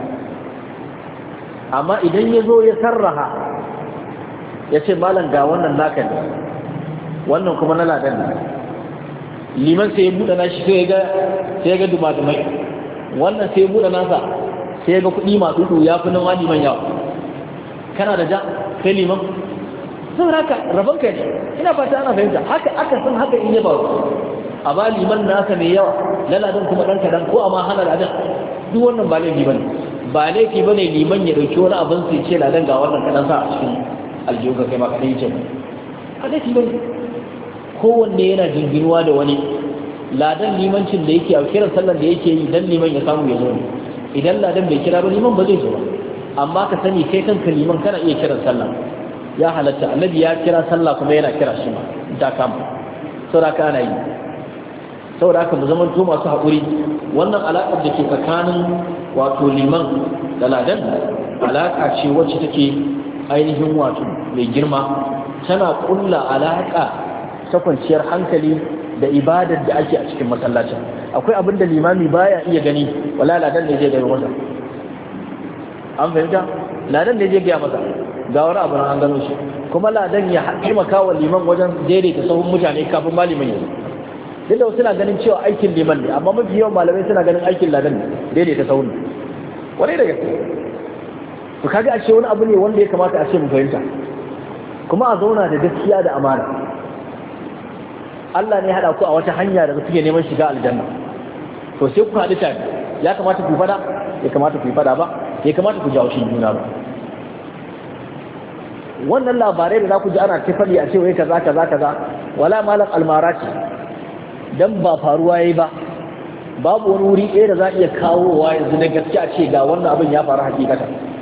Amma idan ya zo ya sarraha ya ce malam ga wannan naka ne, wannan kuma na ladan ne, liman sai ya buɗe nashi sai ya ga dumadumai, wannan sai ya buɗe nasa sai ya ga kuɗi masu ɗu ya fi nan wani man yawa. Kana da ja kai liman, zan haka rabon kai ne, ina fata ana fahimta. Haka aka san haka in ya faru, a ba liman nasa mai yawa, na ladan kuma ɗan kaɗan, ko a ma hana ladan, duk wannan ba laifi bane. Ba laifi bane liman ya ɗauki wani abin sai ce ladan ga wannan kaɗan sa a cikin aljihu ka kai ma kaɗan yi ce ba. A laifi bane. Kowanne yana jinginuwa da wani. Ladan limancin da yake a kiran sallar da yake yi dan liman ya samu ya zo ne. Idan ladan bai kira ba liman ba zai zo ba. Amma ka sani kai kanka liman kana iya kiran sallah. Ya halatta, annabi ya kira sallah kuma yana kira shi ma da kama. Saboda ka ana yi. Saboda haka mu zaman to masu haƙuri. Wannan alaƙar da ke tsakanin wato liman da ladan alaƙa ce wacce take ainihin wato mai girma, tana ƙulla alaƙa ta kwanciyar hankali da ibadar da ake a cikin masallacin. Akwai abin da limami baya iya gani, wala ladan ne zai gaya masa. An fahimta? Ladan ne zai gaya masa ga wani abu an gano shi, kuma ladan ya taimaka wa liman wajen daidaita sahun mutane kafin ma liman ya zo. Duk da wasu na ganin cewa aikin liman ne, amma mafi yawan malamai suna ganin aikin ladan ne daidaita sahun. Wani da gaske. To kaga a ce wani abu ne wanda ya kamata a ce mu fahimta, kuma a zauna da gaskiya da amana. Allah ne haɗa ku a wata hanya da suke neman shiga aljanna, to sai ku haɗu tare. Ya kamata ku fada, ya kamata ku yi fada ba, ya kamata ku jawo shi juna ba. Wannan labarai da za ku ji ana tafali a ce wai kaza kaza kaza, wala malam almara ce, dan ba faruwa yayi ba. Babu wani wuri ɗaya da za a iya kawowa yanzu na gaskiya ce ga wannan abin ya faru hakikata.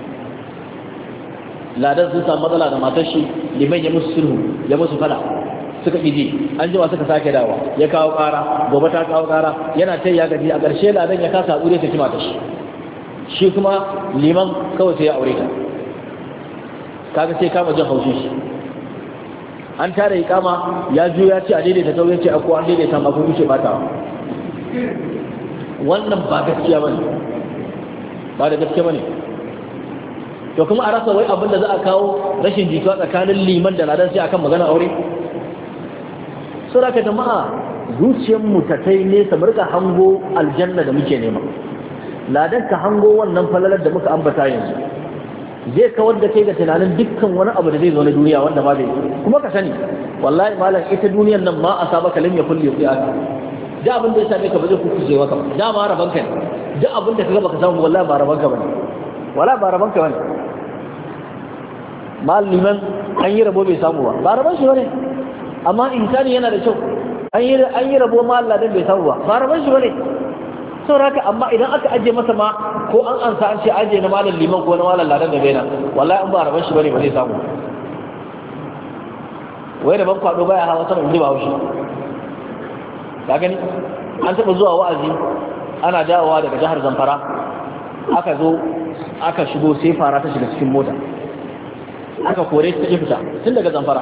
Ladan sun samu matsala da matar shi, liman ya musu sulhu, ya musu fada, suka ƙiji, an jima suka sake dawa, ya kawo ƙara, gobe ta kawo ƙara, yana ta ya gaji, a ƙarshe ladan ya kasa haƙuri ta kima ta shi. Shi kuma liman kawai sai ya aure ta. Kaga sai kama jin haushin shi. An tare ikama ya juya ce a daidaita sau, ya ce a ko an daidaita ma kun wuce batawa. Wannan ba gaskiya bane, ba da gaskiya bane. To kuma a rasa wai abin da za a kawo rashin jituwa tsakanin liman da ladan sai akan magana aure. Saboda jama'a, zuciyarmu ta kai nesa, mu rika hango aljanna da muke nema. Ladan ka hango wannan falalar da muka ambata yanzu, zai kawar da kai ga tunanin dukkan wani abu da zai zo na duniya wanda ma bai. Kuma ka sani wallahi malam, ita duniyar nan ma a saba kalam ya kulli aka. Da abin da ya same ka ba zai kuskuje maka ba, da ma raban ka ne. Duk abin da kaga baka samu wallahi ba raban ka bane, wallahi ba raban ka bane. Maliman an yi rabo bai samu ba raban shi bane. Amma insani yana da kyau, an yi rabo ma Allah dan bai samu ba raban shi bane. Sauraka amma idan aka aje masa ma, ko an ansa an ce aje na malam liman ko na malam ladan da baina, wallahi an ba raban shi bane ba zai samu. Wai da ban kwado baya hawa sama inji ba haushi. Ka gani an taba zuwa wa'azi, ana dawowa daga jihar Zamfara, aka zo aka shigo sai fara ta shiga cikin mota, aka kore ta ki fita tun daga Zamfara.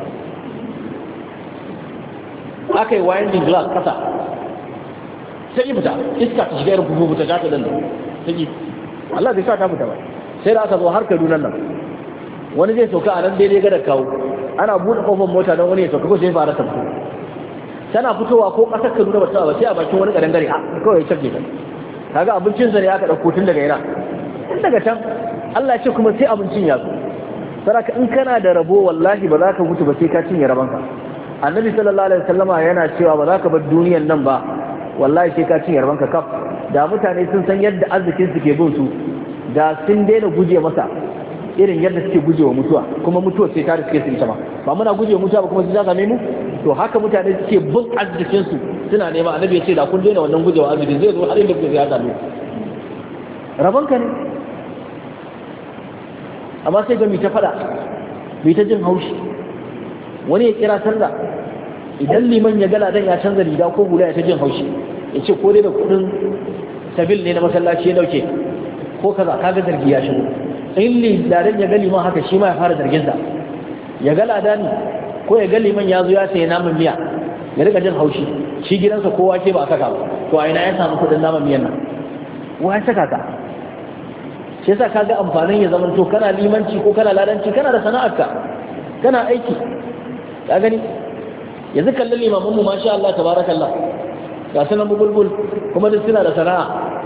Aka yi winding glass kasa sai yi fita, iska ta shiga irin bubu ta gata dan ta yi. Allah bai sa ta fita ba. Sai da aka zo har Kaduna nan, wani zai sauka a nan daidai ga da kawo, ana buɗe kofar mota don wani ya sauka, ko sai fara ta fito. Tana fitowa ko ƙasar Kaduna ba ta ba, sai a bakin wani ƙarangare a kawai ya cafke ta. Kaga abincinsa ne aka ɗauko tun daga yana tun daga can Allah ya ce kuma sai abincin ya zo saraka in kana da rabo wallahi ba za ka mutu ba sai ka cinye rabanka annabi sallallahu alaihi wasallama yana cewa ba za ka bar duniyan nan ba wallahi sai ka cinye rabanka kaf da mutane sun san yadda arzikin su ke bin su da sun daina guje masa irin yadda suke guje wa mutuwa kuma mutuwa sai ta riske su ita ma ba muna guje wa mutuwa ba kuma sai ta same mu to haka mutane suke bin arzikin su suna nema annabi ya ce da kun daina wannan gujewa arzikin zai zo har inda kuke ya same rabanka ne amma sai ga mi ta fada mi ta jin haushi wani ya kira sallah idan liman ya gala dan ya canza riga ko hula ya ta jin haushi ya ce ko dai da kudin sabil ne na masallaci ya dauke ko kaza kaga zargi ya shigo in lidan ya ga liman haka shi ma ya fara zargin sa ya gala dani ko ya ga liman ya zo ya sayi naman miya ya rika jin haushi shi gidansa kowa ke ba saka ba to a ina ya samu kudin naman miyan nan wa ya saka ka shi yasa kaga amfanin ya zama to kana limanci ko kana ladanci kana da sana'arka kana aiki ka gani yanzu kallon limamin mu masha Allah tabarakallah ga sanan bulbul kuma duk suna da sana'a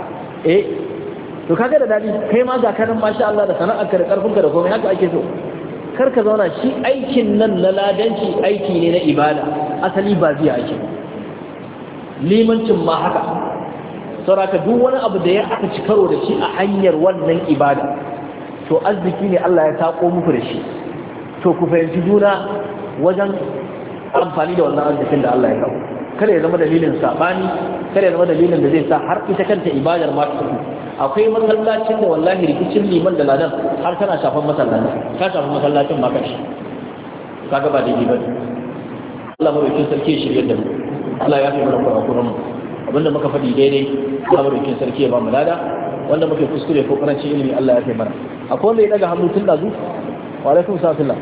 to kaga da dadi kai ma ga kanan masha Allah da sana'arka da karfinka da komai haka ake so kar ka zauna shi aikin nan na ladanci aiki ne na ibada asali ba biya ake limancin ma haka sauraka duk wani abu da ya aka ci karo da shi a hanyar wannan ibada to arziki ne Allah ya tako muku da shi to ku fahimci juna wajen amfani da wannan arzikin da Allah ya kawo kada ya zama dalilin sabani kada ya zama dalilin da zai sa har ita kanta ibadar ma ta tafi akwai masallacin da wallahi rikicin liman da ladan har tana shafan masallaci ka shafa masallacin ma kashi kaga ba daidai ba Allah mai sarki ya shirye da mu Allah ya fi mana kurakuran mu abinda muka faɗi daidai Allah mai sarki ya ba mu lada wanda muke kuskure ko karancin ilimi Allah ya fi mana akwai wanda ya daga hannu tun dazu wa alaikum salam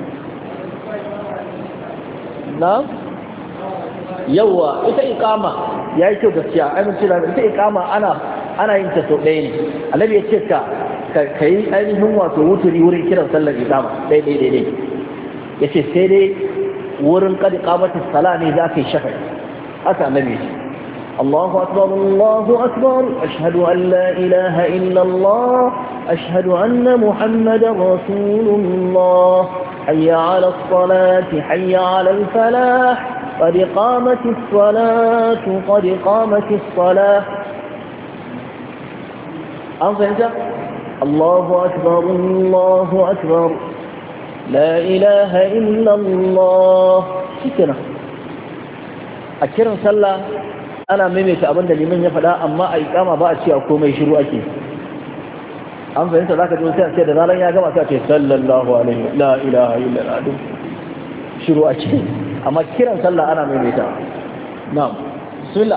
na yawa ita iqama yayi kyau gaskiya ai mun ce ita iqama ana yin ta sau ɗaya ne annabi ya ce ka yi ainihin wato wuturi wurin kiran sallar iqama dai yace sai dai wurin qad iqamatis sala ne za ka yi shafa'i haka annabi ya ce الله أكبر الله أكبر أشهد أن لا إله إلا الله أشهد أن محمد رسول الله حي على الصلاة حي على الفلاح قد قامت الصلاة قد قامت الصلاة أنت الله أكبر الله أكبر لا إله إلا الله شكرا أكرم صلى ana maimaita abin da liman ya faɗa amma a ikama ba a cewa komai shiru ake an fahimta za ka ji sai a ce da zaran ya gama sai a ce sallallahu alaihi la ilaha illa Allah shiru ake amma kiran sallah ana maimaita na'am bismillah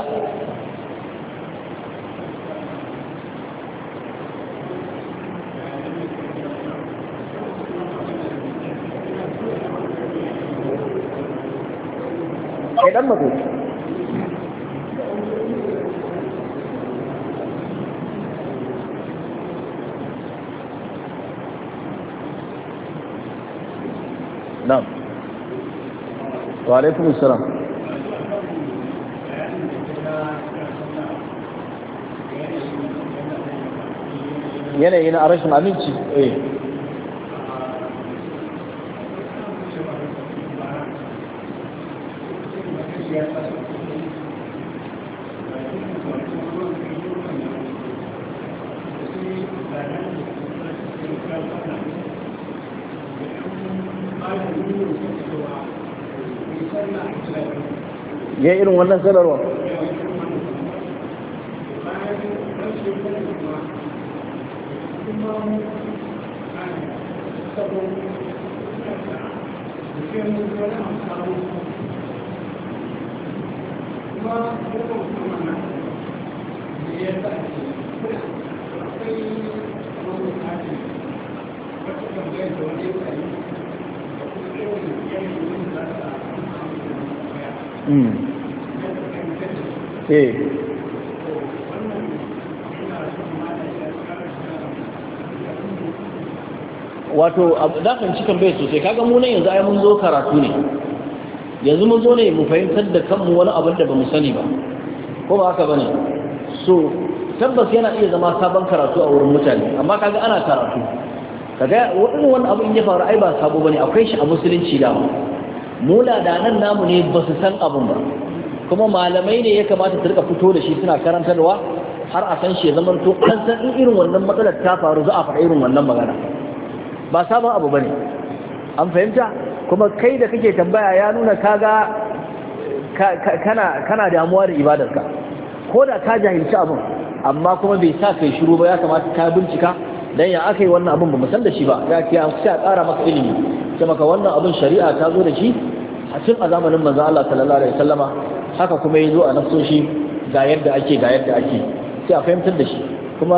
dan mako نعم وعليكم السلام yanayi na rashin aminci ya irin wannan sanarwa wato da kan cikin bai sosai kaga mu nan yanzu ai mun zo karatu ne yanzu mun zo ne mu fahimtar da kanmu wani abin da bamu sani ba ko ba haka bane so tabbas yana iya zama sabon karatu a wurin mutane amma kaga ana karatu kaga wannan abu in ya faru ai ba sabo bane akwai shi a musulunci da mu ladanan namu ne ba su san abun ba kuma malamai ne ya kamata su rika fito da shi suna karantarwa har a san shi ya zama to an san in irin wannan matsalar ta faru za a faɗa irin wannan magana ba sabon abu bane an fahimta kuma kai da kake tambaya ya nuna kaga kana damuwa da ibadarka ko da ka jahilci abun amma kuma bai sa kai shiru ba ya kamata ka bincika dan ya aka yi wannan abun ba mu san da shi ba ya ce an sai a ƙara maka ilimi sai maka wannan abun shari'a ta zo da shi a cikin a zamanin manzo Allah sallallahu alaihi wasallama haka kuma yazo a nasoshi ga yadda ake sai a fahimtar da shi kuma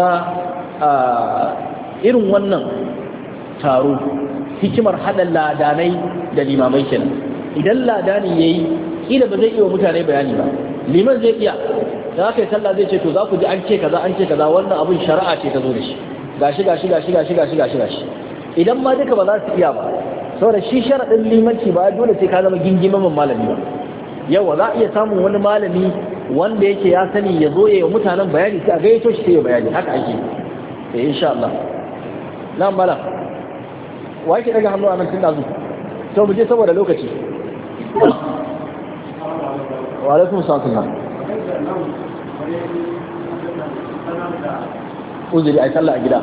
irin wannan taro hikimar hada ladanai da limamai kenan idan ladani yayi kila ba zai iya mutane bayani ba liman zai iya da aka yi sallah zai ce to za ku ji an ce kaza wannan abin shari'a ce ta zo da shi gashi idan ma duka ba za su iya ba saboda shi sharadin limanci ba dole sai ka zama gingimin malami ba yawa za a iya samun wani malami wanda yake ya sani ya zo ya yi mutanen bayani sai a gayyato shi sai ya bayani haka ake insha Allah na mala wa yake daga hannu a nan tun dazu to mu je saboda lokaci wa alaikum salam uzuri ai sallah a gida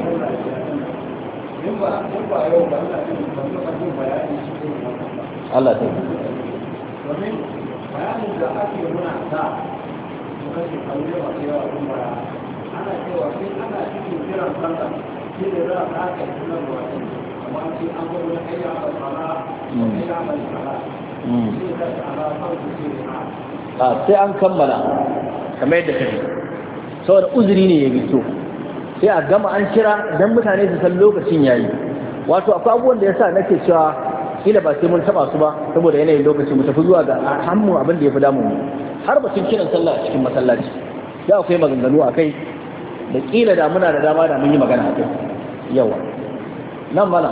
Allah ta domin bayanin da ake muna sa kashe aure wa yawa kun baya ana cewa sai ana cikin kiran sallah sai da za a haka sunan wani amma sai an zo wani ayya a sala ayya a sala sai da sala farko sai an kammala kamar yadda kake saboda uzuri ne ya fito sai a gama an kira dan mutane su san lokacin yayi wato akwai abubuwan da yasa nake cewa kila ba sai mun taba su ba saboda yanayin lokaci mu tafi zuwa ga hammu abin da ya fi damu mu har batun kiran sallah a cikin masallaci da akwai maganganu akai da kila da muna da dama da mun yi magana akai yawa nan mala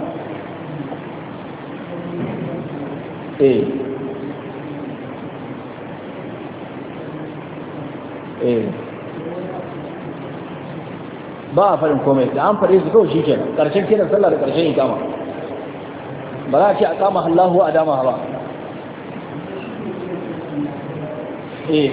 ba a faɗin komai da an faɗe su kawai shi kenan ƙarshen kiran sallah da ƙarshen ikama ba za a ce a kama Allahu a dama ba in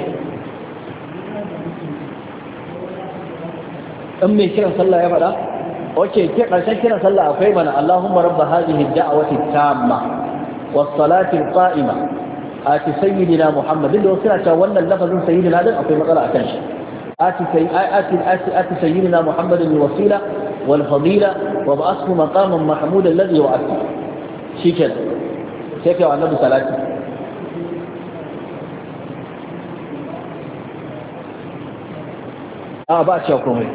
mai kiran sallah ya faɗa oke ke ƙarshen kiran sallah akwai mana Allahumma rabba hadhihi ad-da'wati tamma was-salati al-qa'ima ati sayyidina Muhammadin da wasu na cewa wannan lafazin sayyidina din akwai matsala akan shi آتي سيدنا محمد الوسيلة والفضيلة وبأسه مقاما محمودا الذي وعدته شي كده كيف يا النبي صلاتي ba cewa komai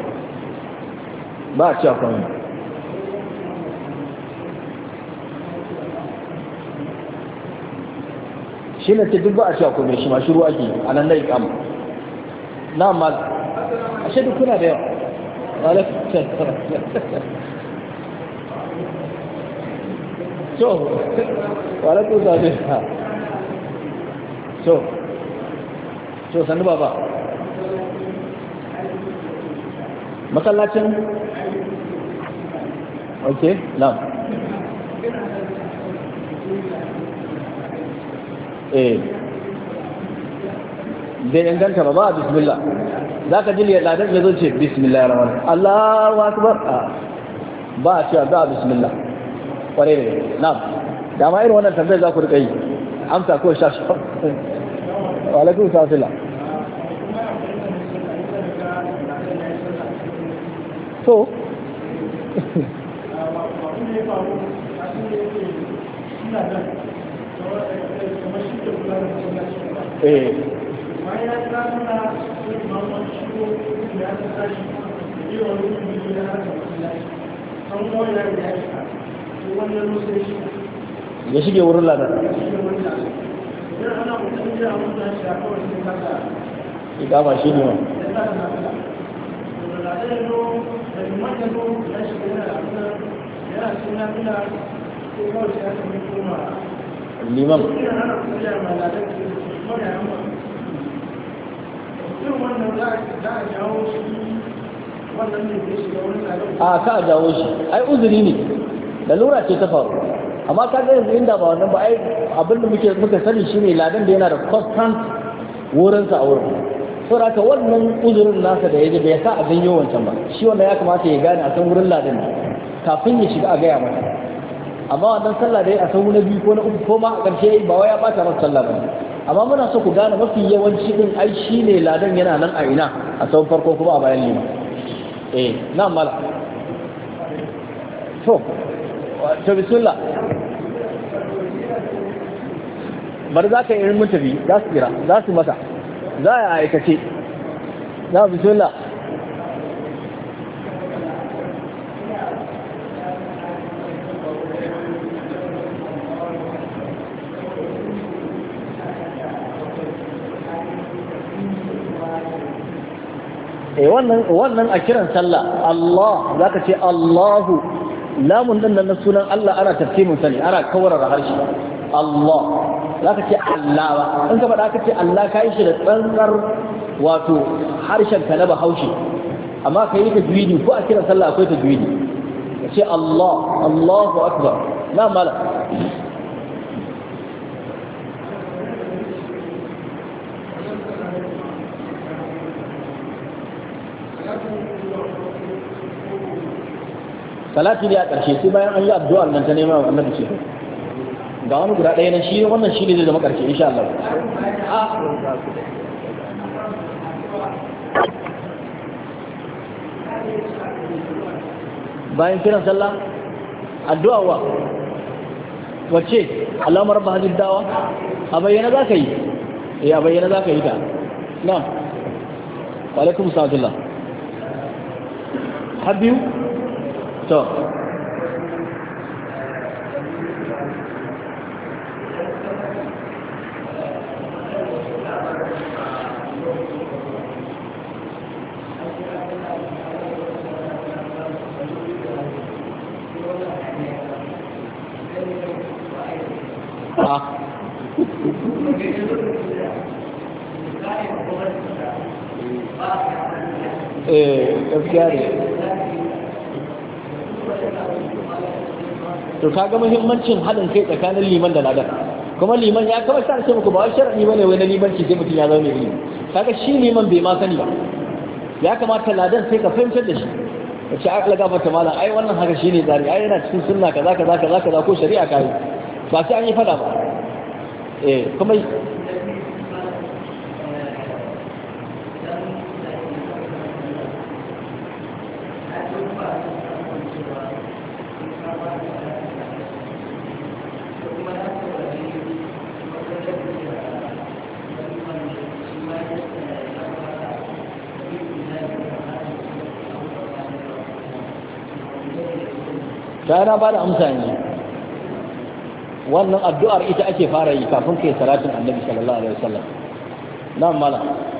shi ne ce duk ba a cewa komai shi ma shiru ake a nan da ikama na mal ashe duk kuna da yawa walakun zaɓe sannu baba masallacin ok na bai inganta ba a bismillah za ka ji ladan ya zo ce bismillah rahman Allahu akbar ba a cewa ba a bismillah kware ne na dama irin wannan tambayar za ku rika yi amsa ko sha shi wa alaikum salam so ya shige wurin ladar ikama shi ne irin wannan za a jawo shi wannan ne zai shiga wani tsarin a ka jawo shi ai uzuri ne lalura ce ta faru amma ka ga yanzu inda ba wannan ba ai abin da muka sani shine ladan da yana da constant wurinsa a wurin saboda haka wannan uzurin nasa da yaji bai sa a janyo wancan ba shi wannan ya kamata ya gane a san wurin ladan kafin ya shiga a gaya masa amma wannan sallah da ya a san na biyu ko na uku ko ma a ƙarshe ba wai ya bata masa sallah ba amma muna so ku gane mafi yawanci din ai shine ladan yana nan a ina a tsawon farko kuma a bayan lima na mala to bismillah bari za ka yi irin mutabi za su kira za su mata za a aikace na bismillah wannan a kiran sallah Allah zaka ce Allahu lamun din nan na sunan Allah ana tafsirin sani ana kawarara harshe Allah zaka ce Allah ba in ka faɗa ka ce Allah kai shi da tsantsar wato harshen ka na Bahaushe amma kai tajwidi ko a kiran sallah akwai tajwidi ka ce Allah Allahu akbar na mala salati ne a ƙarshe sai bayan an yi addu'ar nan ta nema wa annabi ce ga wani guda ɗaya na shi wannan shi ne zai zama ƙarshe insha Allah bayan kiran sallah addu'a wa wacce Allahumma rabb hadhihi da'wa a bayyana za ka yi a bayyana za ka yi ta na wa alaikum assalam habbiyu to gaskiya ne to kaga muhimmancin haɗin kai tsakanin liman da ladan kuma liman ya kawai sa ce muku ba wai shar'i bane wai na limanci sai mutum ya zama mai ilimi kaga shi liman bai ma sani ba ya kamata ladan sai ka fahimtar da shi ka ce aka laga mata malam ai wannan haka shine tsari ai yana cikin sunna kaza kaza kaza kaza ko shari'a kai ba sai an yi fada ba kuma ta na ba da amsa ne wannan addu'ar ita ake fara yi kafin kai salatin annabi sallallahu alaihi wasallam na'am mala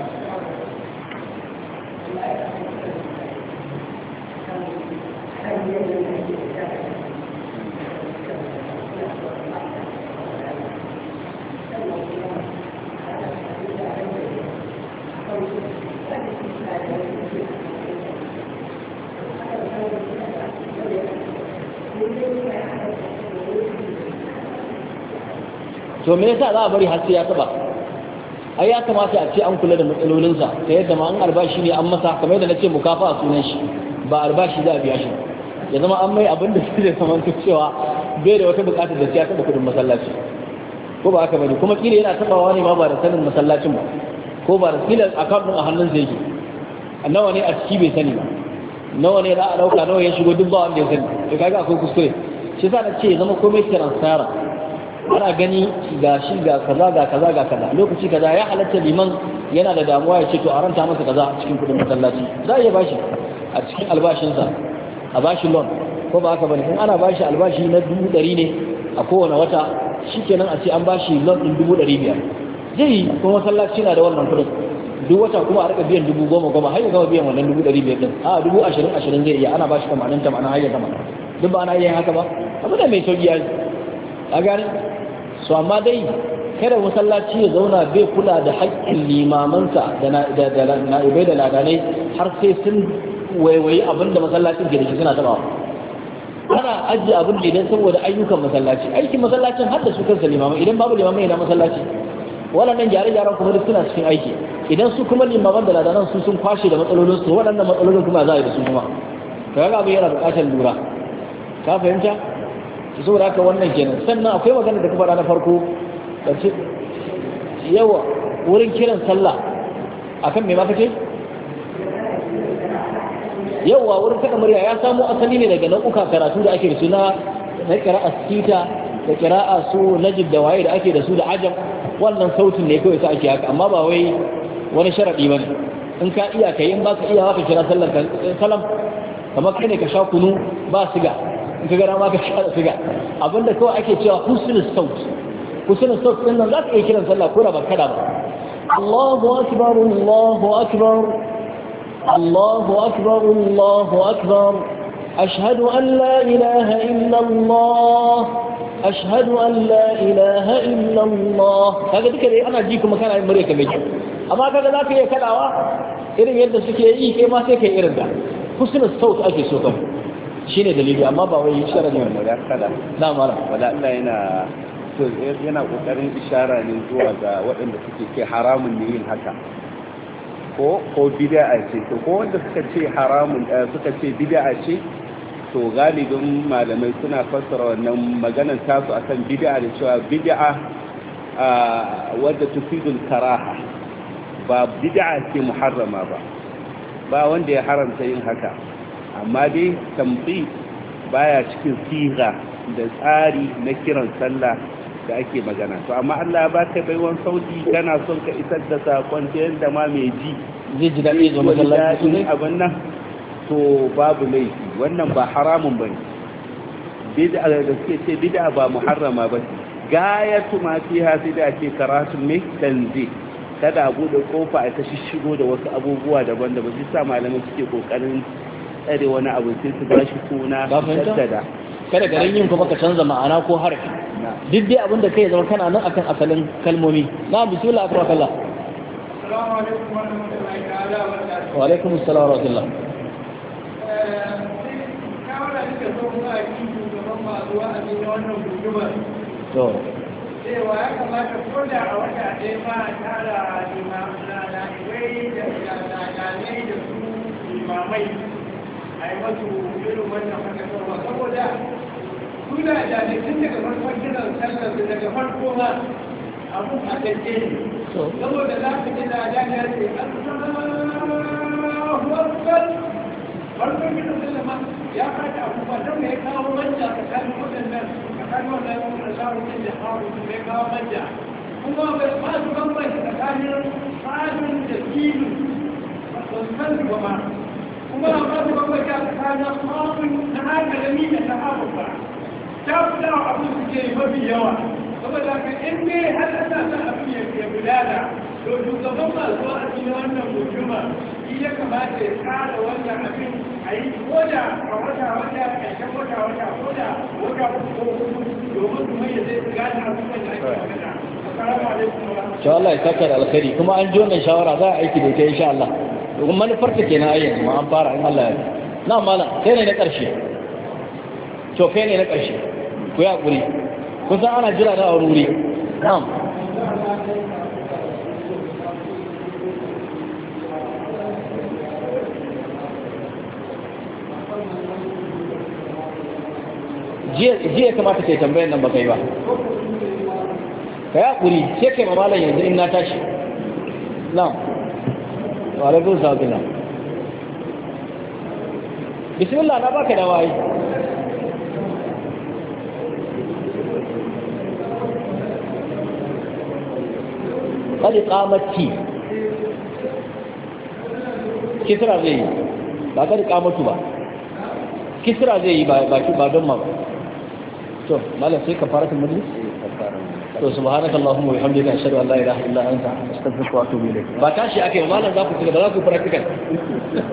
to me yasa za a bari har sai ya taba ai ya kamata a ce an kula da matsalolinsa ta yadda ma an albashi ne an masa kamar yadda nace mukafa a sunan shi ba albashi za a biya shi ya zama an mai abin da zai zama cewa bai da wata bukatar da sai ya taba kudin masallaci ko ba haka bane kuma kila yana tabawa ne ma ba da sanin masallacin ba ko ba da kila account din a hannun sa yake nawa ne a ciki bai sani ba nawa ne za a dauka nawa ya shigo duk ba wanda ya sani to kaga akwai kuskure shi yasa nace ya zama komai transparent ana gani ga shi ga kaza ga kaza ga kaza lokaci kaza ya halatta liman yana da damuwa ya ce to a ranta masa kaza a cikin kudin masallaci za a iya bashi a cikin albashinsa a bashi loan ko ba haka bane in ana bashi albashi na 100 ne a kowane wata shikenan a ce an bashi loan din 500 zai kuma masallaci na da wannan kudin duk wata kuma a rika biyan 10,000 har ya gama biyan wannan 500 din a 20,000 zai iya ana bashi 80 har ya gama duk ba ana yin haka ba abu da mai sauki ya a gani so amma dai kada masallaci ya zauna bai kula da haƙƙin limamansa da na'ibai da ladanai har sai sun waiwayi abinda masallacin ke da shi suna tabawa. Ana ajiye abin da idan saboda ayyukan masallaci, aikin masallacin har da su kansa limamai, idan babu limamai na masallaci waɗannan gyare-gyaren kuma duk suna cikin aiki. Idan su kuma limaman da ladanan su sun kwashe da matsalolinsu, waɗannan matsalolin kuma za a yi da su kuma kaga abin yana buƙatar lura. Ka fahimta? Saboda haka wannan kenan. Sannan akwai magana da ka faɗa na farko ƙarshe yawa wurin kiran sallah akan me ma kace yawa wurin kada murya ya samu asali ne daga nau'uka karatu da ake da su na qira'a sita da qira'a su najib da waye da ake da su da ajam. Wannan sautin ne kawai sai ake haka, amma ba wai wani sharadi bane. In ka iya kai, in baka iya ka kira sallar salam kamar kai ne ka sha kunu ba siga, in ka gara ma ka sha siga. Abinda kawai ake cewa husnul saut, husnul saut din nan za ka iya kiran sallah ko da ba kada ba. Allahu akbar, Allahu akbar, Allahu akbar, Allahu akbar, ashhadu an la ilaha illa Allah, ashhadu an la ilaha illa Allah. Kaga duka dai ana ji kuma kana yin murya kamar ki, amma kaga za ka iya kadawa irin yadda suke yi, kai ma sai kai irin da husnul saut ake so kan shine dalili, amma ba wai sharadi ne da kada na mara wala Allah yana kokarin ishara ne zuwa ga waɗanda suke ce haramun ne yin haka ko bid'a ce. To ko wanda suka ce haramun suka ce bid'a ce, to galibin malamai suna fassara wannan maganar tasu akan bid'a da cewa bid'a wadda tufidul karaha, ba bid'a ce muharrama ba wanda ya haramta yin haka, amma dai tamfi baya cikin siga da tsari na kiran sallah da ake magana. To amma Allah ba ka baiwan sauti, kana son ka isar da sakon ta yadda ma mai ji zai ji daɗi ga masallaci ne abin nan, to babu laifi. Wannan ba haramun bane. Bid'a da suke ce bid'a ba muharrama ba, gayatu ma fiha sai da ake karatu ne tanzi, kada a bude kofa a ta shigo da wasu abubuwa daban-daban. Bisa malamai suke kokarin tsare wani abu sai su bashi suna tattada, kada garin yin kuma ka canza ma'ana ko harfi. Duk dai abinda kai zama kana nan akan asalin kalmomi. Na bismillah akrakallah. Assalamu alaikum wa rahmatullahi ta'ala wa barakatuh. Wa alaikum assalam wa rahmatullah. Kawai da kike so mu a yi gaban masu wa'azi na wannan gudumar. To cewa ya kamata ko da a wata ɗaya ma a tara limamai da lalai da su limamai a yi masu irin wannan fakatarwa, saboda suna da tun daga farkon kiran sallar da daga farko ma abu a gaske ne, saboda za ka ji da ya ce Allahu Akbar farkon kiran sallar ma ya fata abubuwa don mai kawo manja tsakanin waɗannan tsakanin wannan da samun da hawa mai kawo manja, kuma bai ba su bambanci tsakanin tsarin da kilu ba su san ba ma, kuma ba su bambanci tsakanin hawan na hakalami da ta hawa ba ta fi dawa abin suke mafi yawa. Saboda ka in ne har ana sa abin ya gudana, to shugaban masu wa'azi na wannan guduma shi ya kamata ya tsara wannan abin a yi koda a wata ƙarshen wata koda wata ko hudu domin kuma ya zai gane abubuwan da ake magana. Assalamu alaikum wa rahmatullahi. insha Allah ya saka da alkhairi, kuma an ji wannan shawara za a aiki da ita insha Allah. Domin manufar ta kenan ayyan ma an fara in Allah ya. Na malam kai ne na ƙarshe. To kai ne na ƙarshe. Ku ya ƙuri kusan ana jira da wani wuri. Na'am. jiya kamata kai tambayar nan ba kai ba, ka ya ƙuri sai kai mamalan yanzu in na tashi. Na'am. Wa alaikun salam. Bismillah, na baka da wayi. قد قامتي kisra zai yi ba kada kamatu ba, kisra zai yi ba don ma ba. To malam sai ka fara kan majlis. To subhanaka allahumma wa bihamdika ashhadu an la ilaha illa anta astaghfiruka wa atubu ilayk. Ba tashi ake malam za ku ci gaba, za ku practical.